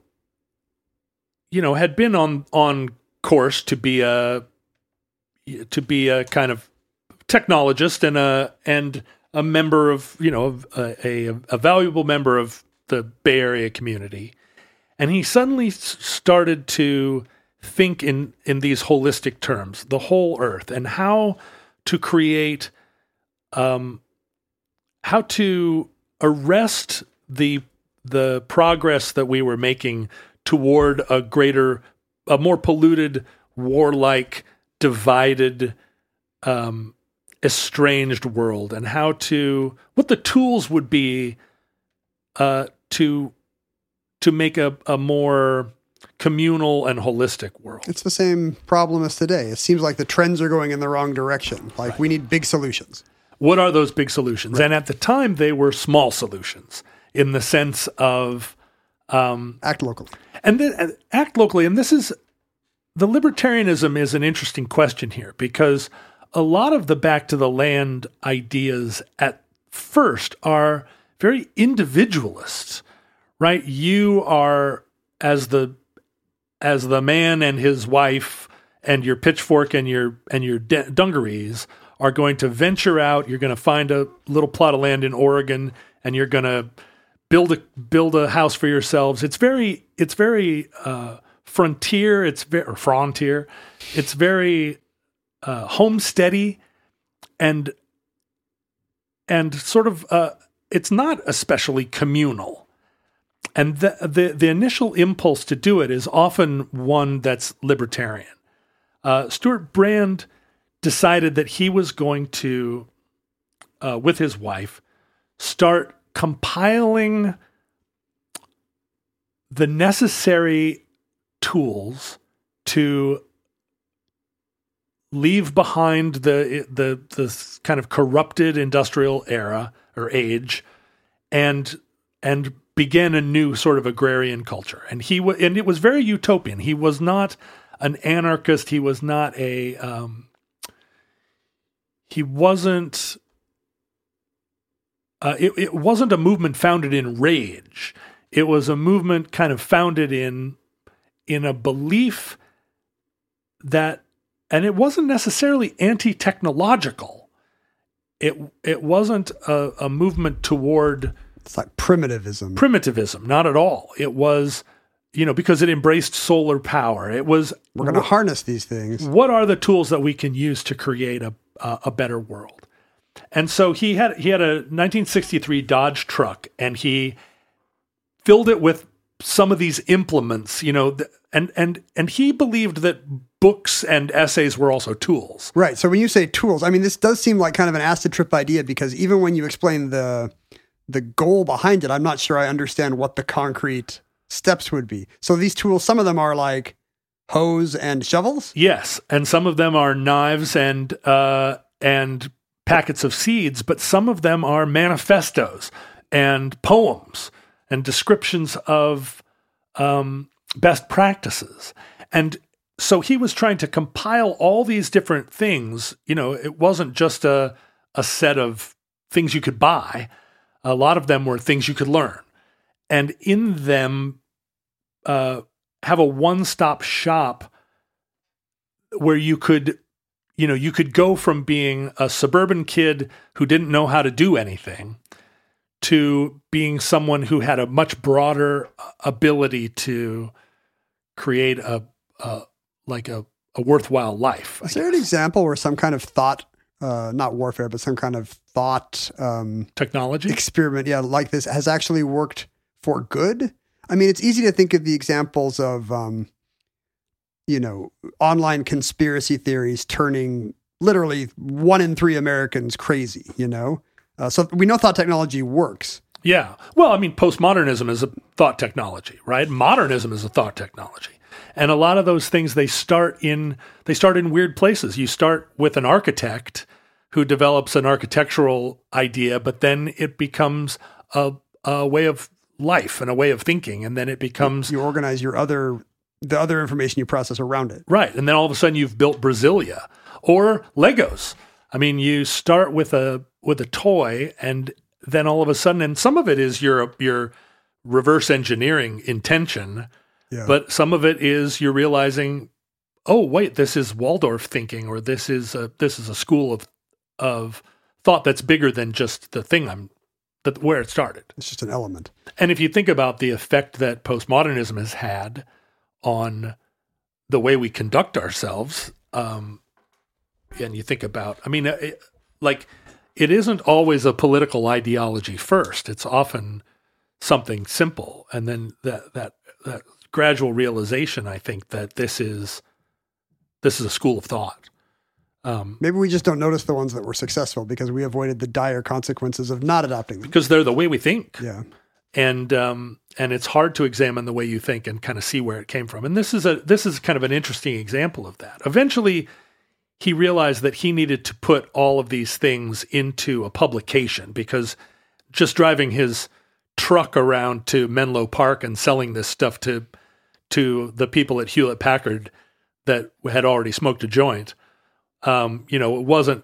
you know, had been on on course to be a to be a kind of technologist and a and a member of, you know, a, a, a valuable member of the Bay Area community. And he suddenly s- started to think in, in these holistic terms, the whole Earth, and how to create, um, how to arrest the the progress that we were making toward a greater, a more polluted, warlike, divided, um, estranged world, and how to, what the tools would be uh, to to make a, a more communal and holistic world. It's the same problem as today. It seems like the trends are going in the wrong direction. Like Right. we need big solutions. What are those big solutions? Right. And at the time, they were small solutions in the sense of um, Act locally. and then and act locally. And this is, the libertarianism is an interesting question here, because a lot of the back to the land ideas at first are very individualist, right? You are, as the as the man and his wife and your pitchfork and your and your de- dungarees are going to venture out. You're going to find a little plot of land in Oregon, and you're going to build a build a house for yourselves. It's very it's very uh, frontier. It's very or frontier. It's very uh, homesteady and and sort of uh, it's not especially communal. And the, the the initial impulse to do it is often one that's libertarian. Uh, Stuart Brand decided that he was going to, uh, with his wife, start compiling the necessary tools to leave behind the the the kind of corrupted industrial era or age, and and begin a new sort of agrarian culture. And he w- and it was very utopian. He was not an anarchist. He was not a. Um, he wasn't. Uh, it, it wasn't a movement founded in rage. It was a movement kind of founded in in a belief that, and it wasn't necessarily anti-technological. It it wasn't a, a movement toward. It's like primitivism. Primitivism, not at all. It was, you know, because it embraced solar power. It was we're going to harness these things. What are the tools that we can use to create a a, a better world? And so he had he had a nineteen sixty-three Dodge truck, and he filled it with some of these implements, you know, th- and and and he believed that books and essays were also tools. Right. So when you say tools, I mean, this does seem like kind of an acid trip idea, because even when you explain the the goal behind it, I'm not sure I understand what the concrete steps would be. So these tools, some of them are like hoes and shovels? Yes, and some of them are knives and uh, and packets of seeds, but some of them are manifestos and poems and descriptions of um, best practices. And so he was trying to compile all these different things. You know, it wasn't just a a set of things you could buy. A lot of them were things you could learn. And in them, uh, have a one-stop shop where you could, you know, you could go from being a suburban kid who didn't know how to do anything to being someone who had a much broader ability to create a, a like a, a worthwhile life. Is there an example where some kind of thought, uh, not warfare, but some kind of thought um, technology experiment, yeah, like this has actually worked for good? I mean, it's easy to think of the examples of, um, you know, online conspiracy theories turning literally one in three Americans crazy, you know? Uh, so we know thought technology works. Yeah. Well, I mean, postmodernism is a thought technology, right? Modernism is a thought technology. And a lot of those things, they start in they start in weird places. You start with an architect who develops an architectural idea, but then it becomes a, a way of life and a way of thinking, and then it becomes you organize your other the other information you process around it, right? And then all of a sudden you've built Brasilia or Legos. I mean, you start with a with a toy, and then all of a sudden, and some of it is your your reverse engineering intention, yeah. But some of it is you're realizing, oh wait, this is Waldorf thinking, or this is a this is a school of of thought that's bigger than just the thing I'm. That where it started. It's just an element. And if you think about the effect that postmodernism has had on the way we conduct ourselves, um, and you think about, I mean, it, like, it isn't always a political ideology first. It's often something simple. And then that that that gradual realization, I think, that this is this is a school of thought. Um, Maybe we just don't notice the ones that were successful because we avoided the dire consequences of not adopting them. Because they're the way we think. Yeah. And um, and it's hard to examine the way you think and kind of see where it came from. And this is a this is kind of an interesting example of that. Eventually, he realized that he needed to put all of these things into a publication, because just driving his truck around to Menlo Park and selling this stuff to to the people at Hewlett Packard that had already smoked a joint. Um, you know, it wasn't,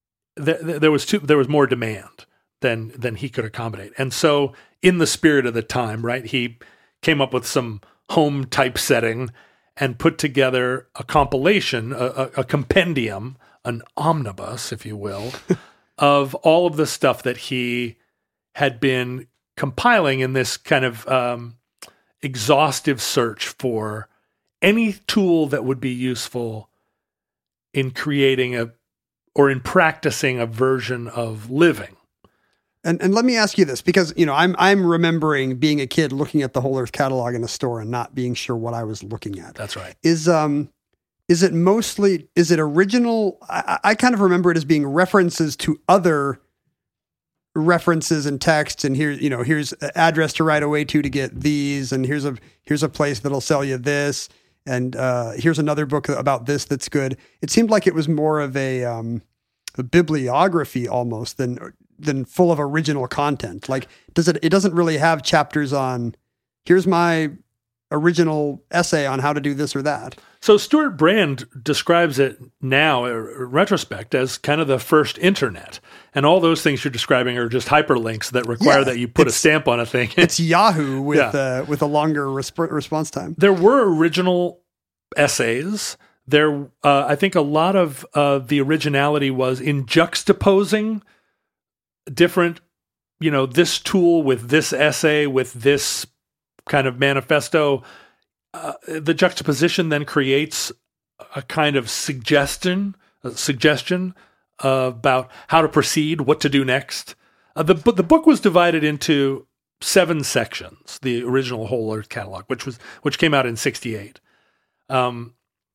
th- th- there was too, there was more demand than, than he could accommodate. And so in the spirit of the time, right, he came up with some home typesetting and put together a compilation, a, a, a compendium, an omnibus, if you will, of all of the stuff that he had been compiling in this kind of um, exhaustive search for any tool that would be useful in creating a or in practicing a version of living. And and let me ask you this, because you know I'm I'm remembering being a kid looking at the Whole Earth catalog in a store and not being sure what I was looking at. That's right. Is um is it mostly is it original? I, I kind of remember it as being references to other references and texts, and here you know here's an address to write away to to get these, and here's a here's a place that'll sell you this, and uh, here's another book about this that's good. It seemed like it was more of a, um, a bibliography almost than than full of original content. Like, does it? It doesn't really have chapters on here's my original essay on how to do this or that. So Stuart Brand describes it now, in retrospect, as kind of the first internet. And all those things you're describing are just hyperlinks that require Yeah, that you put a it's- stamp on a thing. It's Yahoo with Yeah. uh, with a longer resp- response time. There were original essays. There, uh, I think a lot of uh, the originality was in juxtaposing different, you know, this tool with this essay, with this kind of manifesto. Uh, the juxtaposition then creates a kind of suggestion, a suggestion uh, about how to proceed, what to do next. Uh, the but the book was divided into seven sections. The original Whole Earth catalog, which was which came out in sixty-eight. Um,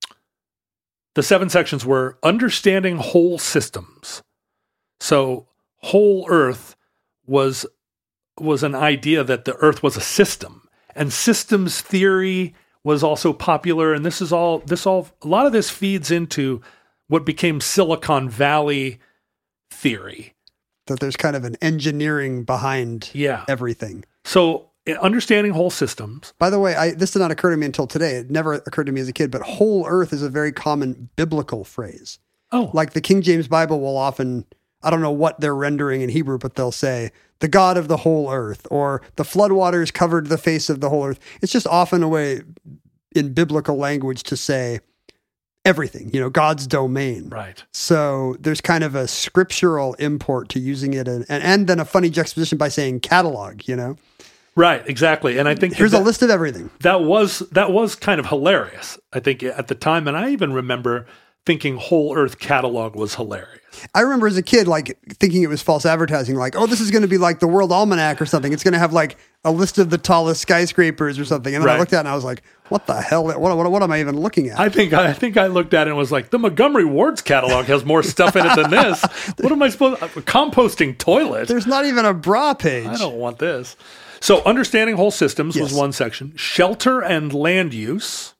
the seven sections were understanding whole systems. So whole Earth was was an idea that the Earth was a system, and systems theory was also popular. And this is all this all a lot of this feeds into what became Silicon Valley theory. That there's kind of an engineering behind Yeah. everything. So uh, understanding whole systems. By the way, I, this did not occur to me until today. It never occurred to me as a kid, but whole earth is a very common biblical phrase. Oh, Like the King James Bible will often, I don't know what they're rendering in Hebrew, but they'll say, the God of the whole earth, or the floodwaters covered the face of the whole earth. It's just often a way in biblical language to say everything, you know, God's domain. right. So there's kind of a scriptural import to using it, and, and, and then a funny juxtaposition by saying catalog, you know? Right, exactly. And I think Here's that, a list of everything. that was that was kind of hilarious, I think, at the time. And I even remember thinking Whole Earth catalog was hilarious. I remember as a kid, like thinking it was false advertising, like, oh, this is going to be like the World Almanac or something. It's going to have like a list of the tallest skyscrapers or something. And then Right. I looked at it and I was like, what the hell? What, what, what am I even looking at? I think I think I looked at it and was like, the Montgomery Ward's catalog has more stuff in it than this. What am I supposed to, a composting toilet? There's not even a bra page. I don't want this. So understanding whole systems was Yes. one section. Shelter and land use,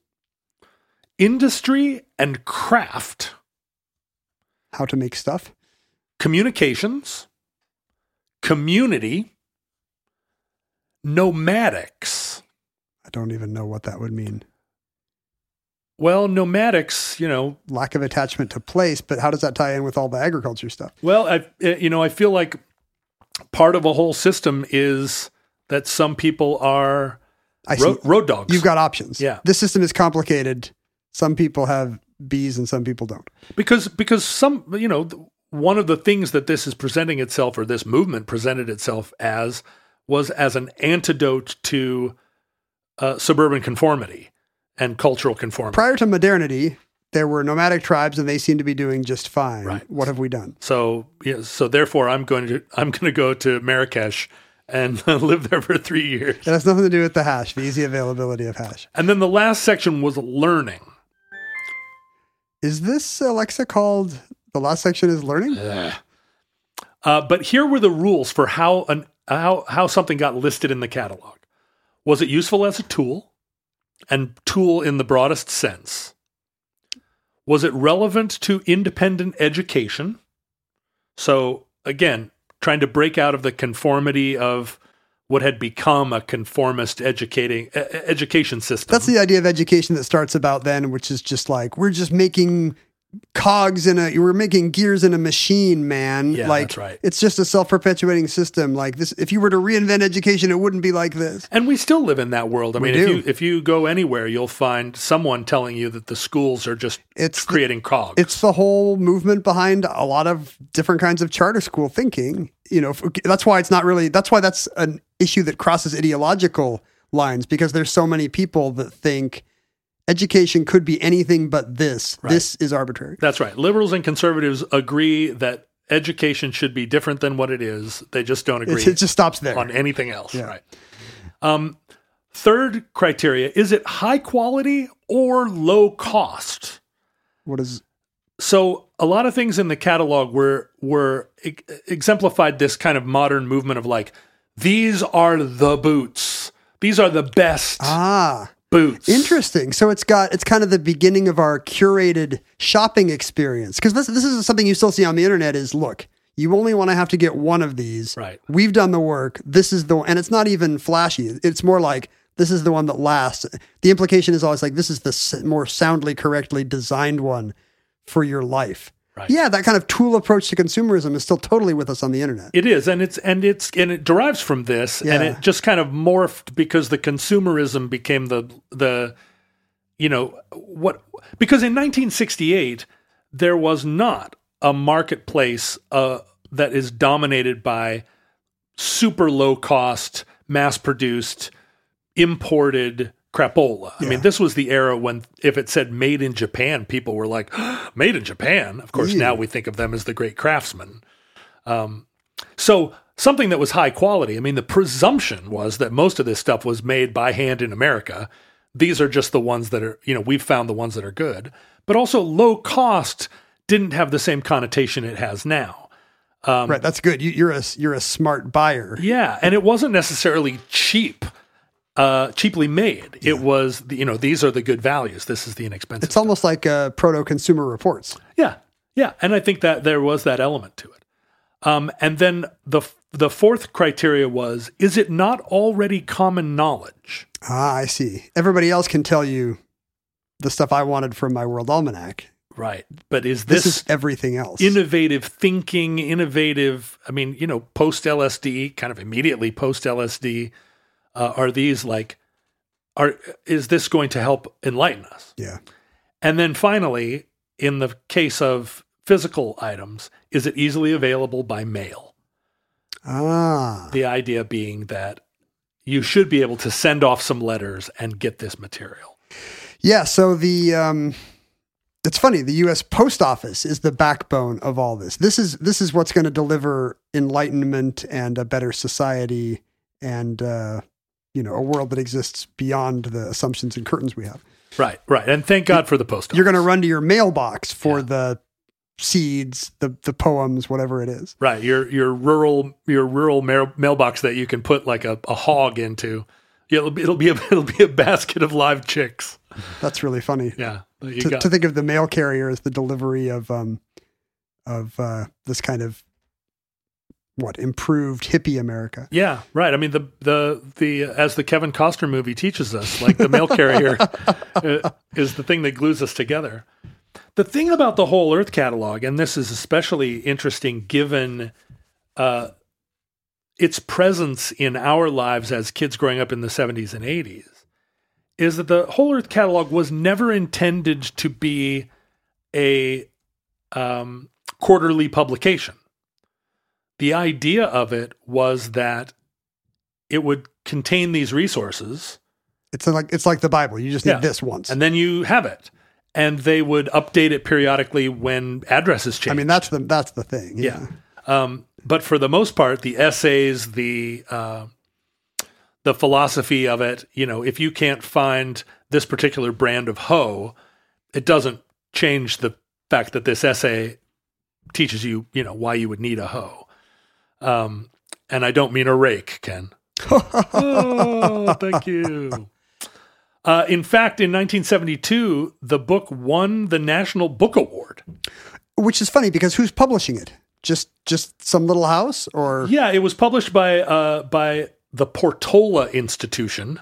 industry and craft, How to make stuff. communications, community, nomadics. I don't even know what that would mean. Well, nomadics, you know, Lack of attachment to place, but how does that tie in with all the agriculture stuff? well, I, eh, you know, I feel like part of a whole system is that some people are I see. road, road dogs. You've got options. Yeah. This system is complicated. Some people have bees and some people don't. because because some, you know, th- one of the things that this is presenting itself, or this movement presented itself as, was as an antidote to uh, suburban conformity and cultural conformity. Prior to modernity, there were nomadic tribes and they seem to be doing just fine. Right. What have we done? So yeah, so therefore, I'm going to I'm going to go to Marrakesh and live there for three years. It has nothing to do with the hash, the easy availability of hash. And then the last section was learning. Is this Alexa called, the last section is learning? Uh, but here were the rules for how an how how something got listed in the catalog. Was it useful as a tool, and tool in the broadest sense? Was it relevant to independent education? So again, trying to break out of the conformity of what had become a conformist educating e- education system. That's the idea of education that starts about then, which is just like, we're just making cogs in a, you were making gears in a machine, man. Yeah, like, that's right. It's just a self-perpetuating system. Like this, if you were to reinvent education, it wouldn't be like this. And we still live in that world. I We mean, if do. you if you go anywhere, you'll find someone telling you that the schools are just It's the- creating cogs. It's the whole movement behind a lot of different kinds of charter school thinking. You know, f- that's why it's not really, that's why that's an issue that crosses ideological lines, because there's so many people that think education could be anything but this. Right. This is arbitrary. That's right. Liberals and conservatives agree that education should be different than what it is. They just don't agree It's, it just stops there. on anything else. Yeah. Right. Um, third criteria, is it high quality or low cost? What is, So a lot of things in the catalog were were e- exemplified this kind of modern movement of like, these are the boots. These are the best ah, boots. interesting. So it's got, it's kind of the beginning of our curated shopping experience. Cause this, this is something you still see on the internet is, look, you only want to have to get one of these. Right. We've done the work. This is the one, and it's not even flashy. It's more like, this is the one that lasts. The implication is always like, this is the s- more soundly, correctly designed one for your life. Right. Yeah, that kind of tool approach to consumerism is still totally with us on the internet. It is, and it's and it's and it derives from this, and Yeah. it just kind of morphed because the consumerism became the the, you know what? Because in nineteen sixty-eight there was not a marketplace uh, that is dominated by super low cost, mass produced, imported crapola. I Yeah. mean, this was the era when if it said made in Japan, people were like, made in Japan. Of course, Yeah. now we think of them as the great craftsmen. Um, so something that was high quality. I mean, the presumption was that most of this stuff was made by hand in America. These are just the ones that are, you know, we've found the ones that are good. But also low cost didn't have the same connotation it has now. Um, right, that's good. You, you're a you're a smart buyer. Yeah, and it wasn't necessarily cheap, uh, cheaply made. It was, the, you know, these are the good values. This is the inexpensive. It's almost like uh, proto-consumer reports. Yeah, yeah, and I think that there was that element to it. Um, and then the the fourth criteria was: is it not already common knowledge? Ah, I see. Everybody else can tell you the stuff I wanted from my World Almanac. Right, but is This, this, is everything else. innovative thinking? Innovative. I mean, you know, post L S D, kind of immediately post L S D. Uh, are these like? Are is this going to help enlighten us? yeah. And then finally, in the case of physical items, is it easily available by mail? Ah. The idea being that you should be able to send off some letters and get this material. Yeah, so the um it's funny, the U S Post Office is the backbone of all this. This is this is what's going to deliver enlightenment and a better society and uh you know, a world that exists beyond the assumptions and curtains we have. Right, right. And thank God for the post office. You're going to run to your mailbox for Yeah. the seeds, the the poems, whatever it is. Right, your your rural your rural mail, mailbox that you can put like a, a hog into. Yeah, it'll be, it'll be a it'll be a basket of live chicks. That's really funny. Yeah, that you To, got. to think of the mail carrier as the delivery of um of uh this kind of what improved hippie America. Yeah, right. I mean, the the the as the Kevin Costner movie teaches us, like the mail carrier uh, is the thing that glues us together. The thing about the Whole Earth catalog, and this is especially interesting given uh, its presence in our lives as kids growing up in the seventies and eighties, is that the Whole Earth catalog was never intended to be a um, quarterly publication. The idea of it was that it would contain these resources. It's like it's like the Bible. You just need Yeah. this once. And then you have it. And they would update it periodically when addresses change. I mean, that's the that's the thing. yeah. Yeah. Um, but for the most part, the essays, the uh, the philosophy of it, you know, if you can't find this particular brand of hoe, it doesn't change the fact that this essay teaches you, you know, why you would need a hoe. Um, and I don't mean a rake, Ken. Oh, thank you. Uh, in fact, in nineteen seventy-two, the book won the National Book Award. Which is funny because who's publishing it? Just just some little house or Yeah, it was published by uh, by the Portola Institution,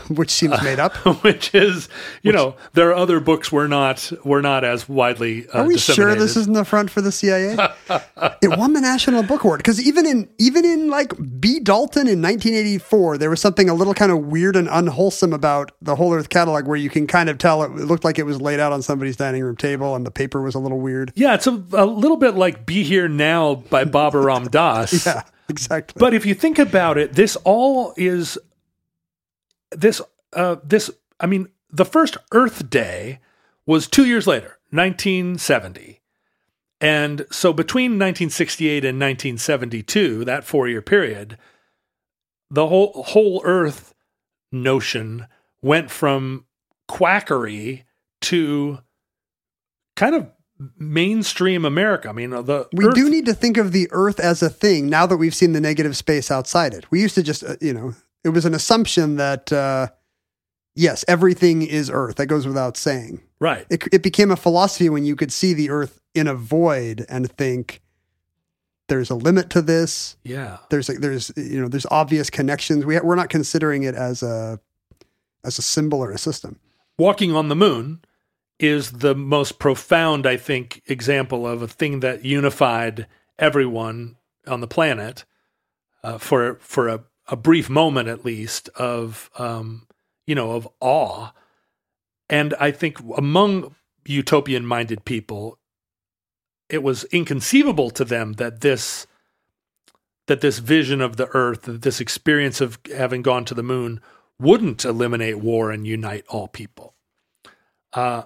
which seems made up. which is, you which, know, there are other books were not were not as widely. Uh, are we sure this isn't the front for the C I A? It won the National Book Award because even in even in like B. Dalton in nineteen eighty-four, there was something a little kind of weird and unwholesome about the Whole Earth Catalog, where you can kind of tell it, it looked like it was laid out on somebody's dining room table, and the paper was a little weird. Yeah, it's a, a little bit like "Be Here Now" by Baba Ram Dass. Yeah, exactly. But if you think about it, this all is. This, uh, this, I mean, the first Earth Day was two years later, nineteen seventy. And so between nineteen sixty-eight and nineteen seventy-two, that four-year period, the whole, whole Earth notion went from quackery to kind of mainstream America. I mean, the we Earth, do need to think of the Earth as a thing now that we've seen the negative space outside it. We used to just, uh, you know, it was an assumption that, uh, yes, everything is Earth. That goes without saying. Right. It, it became a philosophy when you could see the Earth in a void and think there's a limit to this. Yeah. There's, like, there's, you know, there's obvious connections. We, we're not considering it as a, as a symbol or a system. Walking on the moon is the most profound, I think, example of a thing that unified everyone on the planet uh, for, for a, a brief moment, at least, of, um, you know, of awe. And I think among utopian-minded people, it was inconceivable to them that this, that this vision of the Earth, that this experience of having gone to the moon wouldn't eliminate war and unite all people. Uh,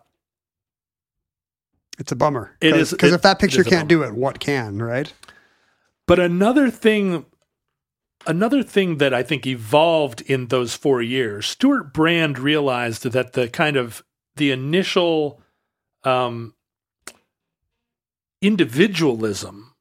it's a bummer. It is, because it, if that picture can't do it, what can, right? But another thing... Another thing that I think evolved in those four years, Stuart Brand realized that the kind of the initial um, individualism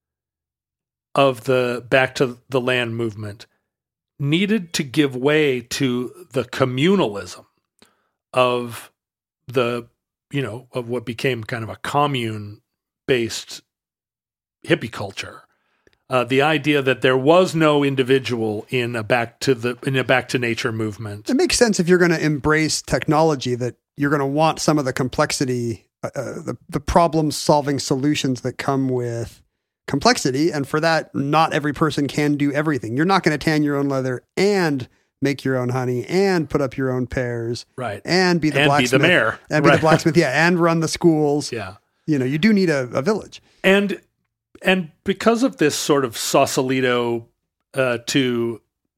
of the Back to the Land movement needed to give way to the communalism of the, you know, of what became kind of a commune-based hippie culture. Uh, the idea that there was no individual in a back to the in a back to nature movement. It makes sense if you're going to embrace technology that you're going to want some of the complexity, uh, the the problem solving solutions that come with complexity, and for that, not every person can do everything. You're not going to tan your own leather and make your own honey and put up your own pears, right? And be the and blacksmith, be the mayor, and be right. the blacksmith, yeah, and run the schools, yeah. You know, you do need a, a village, and. And because of this sort of Sausalito uh, to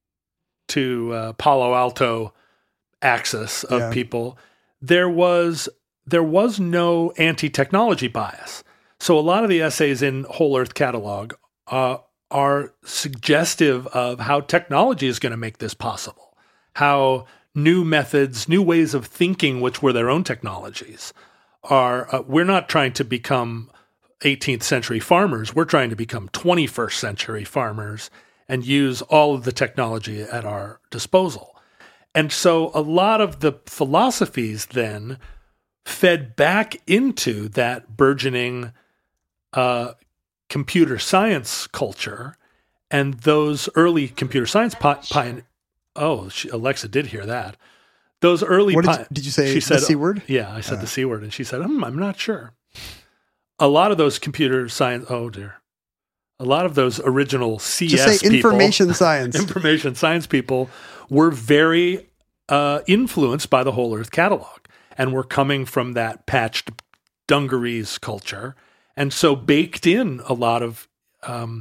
to uh, Palo Alto axis of yeah. people, there was there was no anti-technology bias. So a lot of the essays in Whole Earth Catalog uh, are suggestive of how technology is going to make this possible, how new methods, new ways of thinking, which were their own technologies, are. Uh, we're not trying to become eighteenth century farmers. We're trying to become twenty-first century farmers and use all of the technology at our disposal. And so a lot of the philosophies then fed back into that burgeoning uh, computer science culture, and those early computer science pi- pioneers. Oh, she, Alexa did hear that. Those early. What did, pi- you, did you say? She The said, C word? Yeah, I said uh. the C word, and she said, hmm, "I'm not sure." A lot of those computer science, oh dear, a lot of those original C S Just say people, information science, information science people were very uh, influenced by the Whole Earth Catalog, and were coming from that patched dungarees culture, and so baked in a lot of um,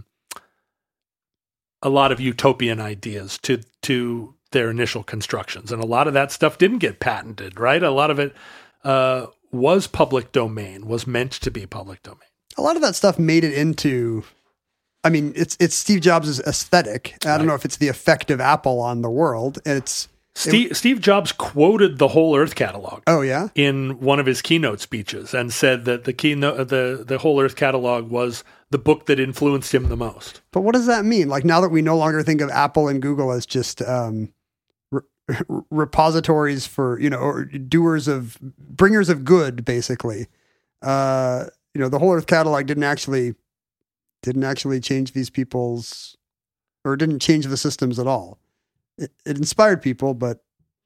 a lot of utopian ideas to to their initial constructions, and a lot of that stuff didn't get patented, right? A lot of it. Uh, was public domain, was meant to be public domain. A lot of that stuff made it into, I mean, it's it's Steve Jobs' aesthetic. I right. don't know if it's the effect of Apple on the world. It's Steve, it, Steve Jobs quoted the Whole Earth Catalog. Oh yeah, in one of his keynote speeches, and said that the keynote, the the Whole Earth Catalog was the book that influenced him the most. But what does that mean? Like now that we no longer think of Apple and Google as just um, repositories for, you know, or doers of bringers of good, basically. Uh, you know, the Whole Earth Catalog didn't actually didn't actually change these people's, or didn't change the systems at all. It, it inspired people, but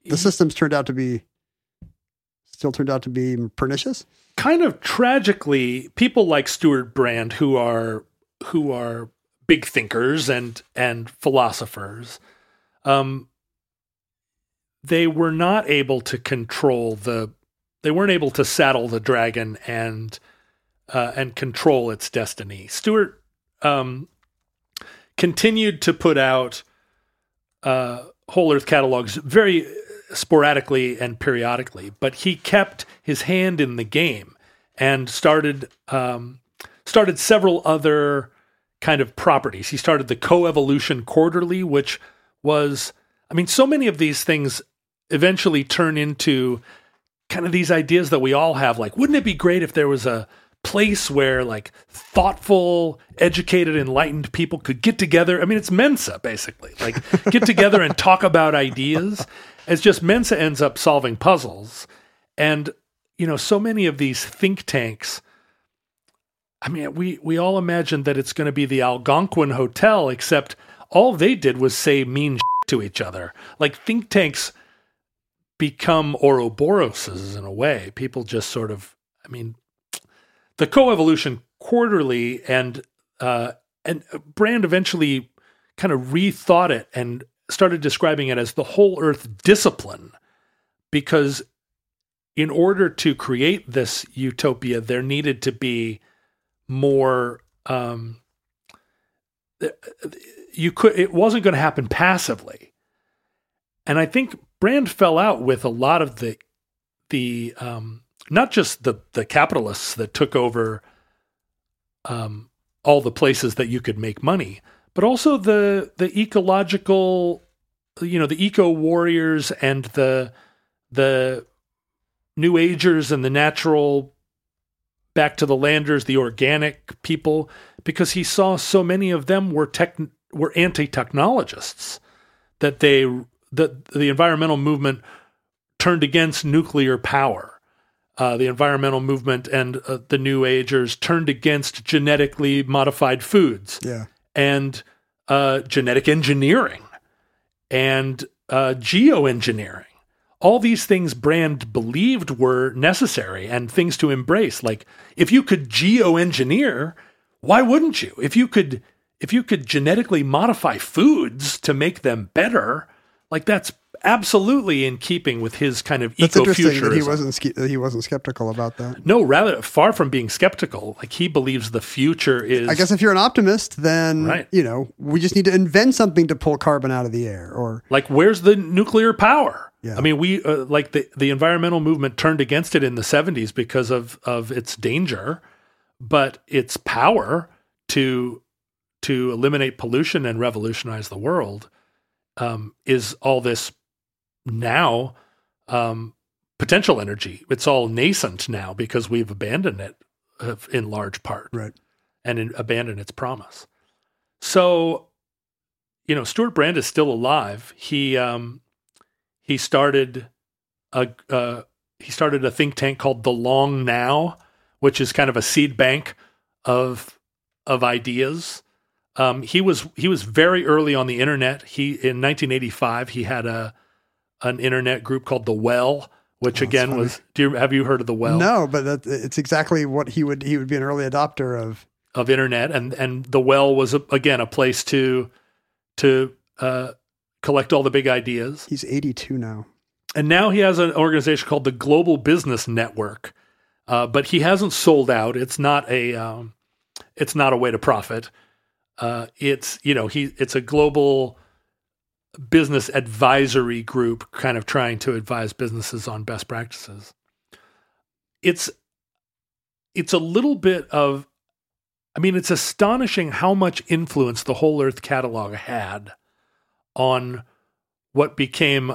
the systems turned out to be still turned out to be pernicious. Kind of tragically, people like Stuart Brand, who are who are big thinkers and and philosophers, um, they were not able to control the. They weren't able to saddle the dragon and uh, and control its destiny. Stuart um, continued to put out uh, whole Earth catalogs very sporadically and periodically, but he kept his hand in the game and started um, started several other kind of properties. He started the Coevolution Quarterly, which was, I mean, so many of these things eventually turn into kind of these ideas that we all have. Like, wouldn't it be great if there was a place where like thoughtful, educated, enlightened people could get together? I mean, it's Mensa, basically. Like, get together and talk about ideas. It's just Mensa ends up solving puzzles. And, you know, so many of these think tanks, I mean, we, we all imagine that it's going to be the Algonquin Hotel, except all they did was say mean shit to each other. Like, think tanks become Ouroboroses in a way. People just sort of, I mean, the Coevolution Quarterly and uh, and Brand eventually kind of rethought it and started describing it as the whole Earth discipline, because in order to create this utopia, there needed to be more. Um, you could. It wasn't going to happen passively, and I think Brand fell out with a lot of the the um, not just the the capitalists that took over um, all the places that you could make money, but also the the ecological, you know, the eco warriors and the the New Agers and the natural back to the landers, the organic people, because he saw so many of them were tech were anti-technologists, that they that the environmental movement turned against nuclear power. Uh, the environmental movement and uh, the New Agers turned against genetically modified foods, yeah, and uh, genetic engineering and uh, geoengineering. All these things Brand believed were necessary and things to embrace. Like, if you could geoengineer, why wouldn't you? If you could, if you could genetically modify foods to make them better, like, that's absolutely in keeping with his kind of That's interesting that eco-futurism. he wasn't ske- that he wasn't skeptical about that. No, rather far from being skeptical. Like, he believes the future is. I guess if you're an optimist, then Right. you know, we just need to invent something to pull carbon out of the air. Or like, where's the nuclear power? Yeah. I mean, we uh, like the the environmental movement turned against it in the seventies because of of its danger, but its power to to eliminate pollution and revolutionize the world um, is all this now um, potential energy. It's all nascent now because we've abandoned it uh, in large part, right, and in, abandoned its promise. So, you know, Stuart Brand is still alive. He um, he started a uh, he started a think tank called The Long Now, which is kind of a seed bank of of ideas. Um, he was he was very early on the internet. He in nineteen eighty-five he had a an internet group called The Well, which Oh, again funny. was. Do you have you heard of The Well? no, but that, it's exactly what he would he would be an early adopter of. Of internet, and and The Well was a, again a place to to uh, collect all the big ideas. He's eighty-two now. And now he has an organization called the Global Business Network, uh, but he hasn't sold out. It's not a um, it's not a way to profit. Uh, it's you know he it's a global business advisory group, kind of trying to advise businesses on best practices. It's it's a little bit of, I mean, it's astonishing how much influence the Whole Earth catalog had on what became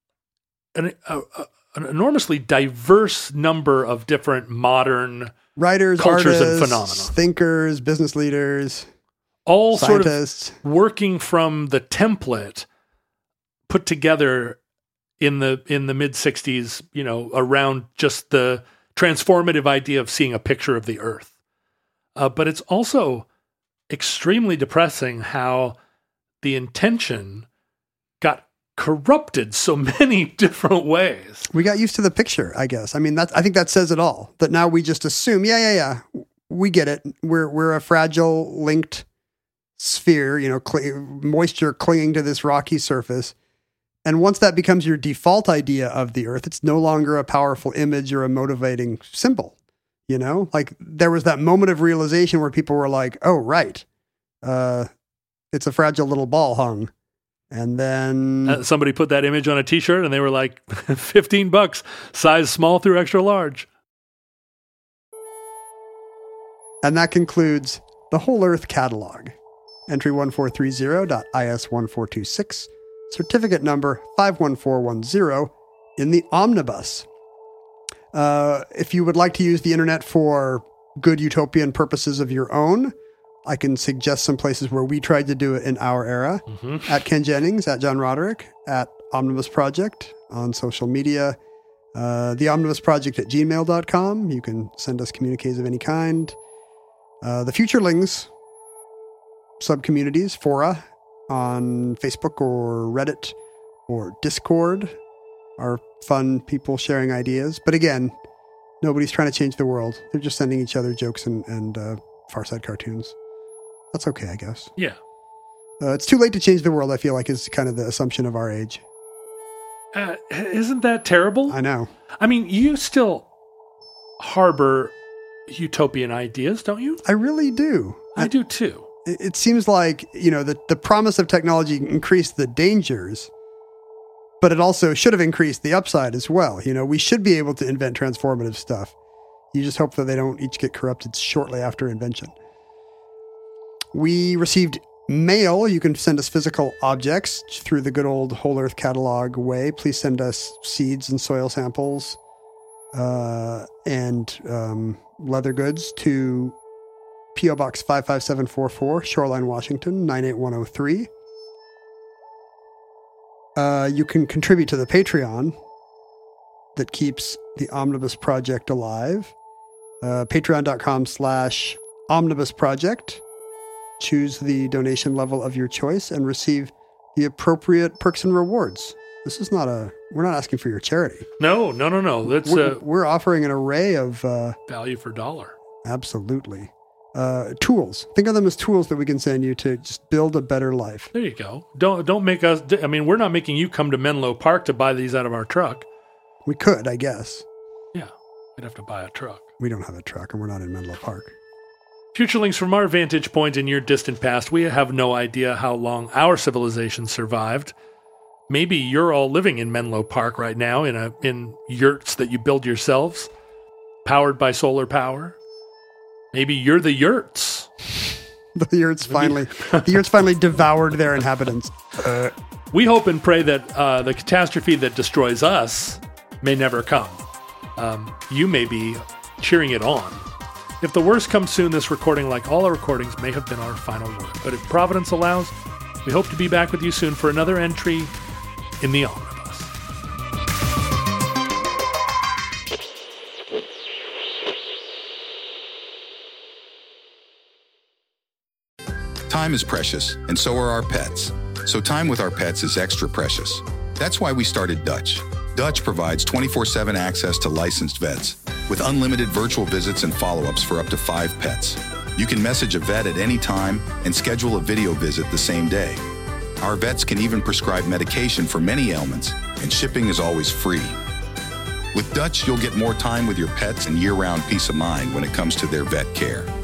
an, a, a, an enormously diverse number of different modern Writers, cultures artists, and phenomena. thinkers, business leaders, All scientists. sort of working from the template put together in the in the mid sixties, you know, around just the transformative idea of seeing a picture of the Earth. Uh, but it's also extremely depressing how the intention got corrupted so many different ways. We got used to the picture, I guess. I mean, that's, I think that says it all. That now we just assume, yeah, yeah, yeah, we get it. We're we're a fragile, linked sphere, you know, cl- moisture clinging to this rocky surface. And once that becomes your default idea of the Earth, it's no longer a powerful image or a motivating symbol. You know, like there was that moment of realization where people were like, oh, right, uh, it's a fragile little ball hung. And then uh, somebody put that image on a t-shirt and they were like, fifteen bucks, size small through extra large. And that concludes the Whole Earth catalog. Entry one four three zero dot I S one four two six, certificate number five one four one zero in the omnibus. Uh, if you would like to use the internet for good utopian purposes of your own, I can suggest some places where we tried to do it in our era. Mm-hmm. At Ken Jennings, at John Roderick, at Omnibus Project on social media, uh, the Omnibus Project at gmail dot com. You can send us communiques of any kind. Uh, the Futurelings subcommunities, fora on Facebook or Reddit or Discord are fun people sharing ideas. But again, nobody's trying to change the world. They're just sending each other jokes and, and uh, Far Side cartoons. That's okay, I guess. Yeah. Uh, it's too late to change the world, I feel like, is kind of the assumption of our age. Uh, isn't that terrible? I know. I mean, you still harbor utopian ideas, don't you? I really do. I, I do too. It, it seems like, you know, the, the promise of technology increased the dangers, but it also should have increased the upside as well. You know, we should be able to invent transformative stuff. You just hope that they don't each get corrupted shortly after invention. We received mail. You can send us physical objects through the good old Whole Earth catalog way. Please send us seeds and soil samples uh, and um, leather goods to P O Box five five seven four four, Shoreline, Washington, nine eight one oh three. Uh, you can contribute to the Patreon that keeps the Omnibus Project alive. Uh, Patreon.com slash Omnibus Project. Choose the donation level of your choice and receive the appropriate perks and rewards. This is not a, we're not asking for your charity. No, no, no, no. That's we're, uh, we're offering an array of uh, value for dollar. Absolutely. Uh, tools. Think of them as tools that we can send you to just build a better life. There you go. Don't don't make us. I mean, we're not making you come to Menlo Park to buy these out of our truck. We could, I guess. Yeah, we'd have to buy a truck. We don't have a truck, and we're not in Menlo Park. Futurelings, from our vantage point in your distant past, we have no idea how long our civilization survived. Maybe you're all living in Menlo Park right now in a in yurts that you build yourselves, powered by solar power. Maybe you're the yurts. The yurts finally, the yurts finally devoured their inhabitants. Uh, we hope and pray that uh, the catastrophe that destroys us may never come. Um, you may be cheering it on. If the worst comes soon, this recording, like all our recordings, may have been our final word. But if Providence allows, we hope to be back with you soon for another entry in the Omnibus. Time is precious, and so are our pets. So time with our pets is extra precious. That's why we started Dutch. Dutch provides twenty-four seven access to licensed vets with unlimited virtual visits and follow-ups for up to five pets. You can message a vet at any time and schedule a video visit the same day. Our vets can even prescribe medication for many ailments, and shipping is always free. With Dutch, you'll get more time with your pets and year-round peace of mind when it comes to their vet care.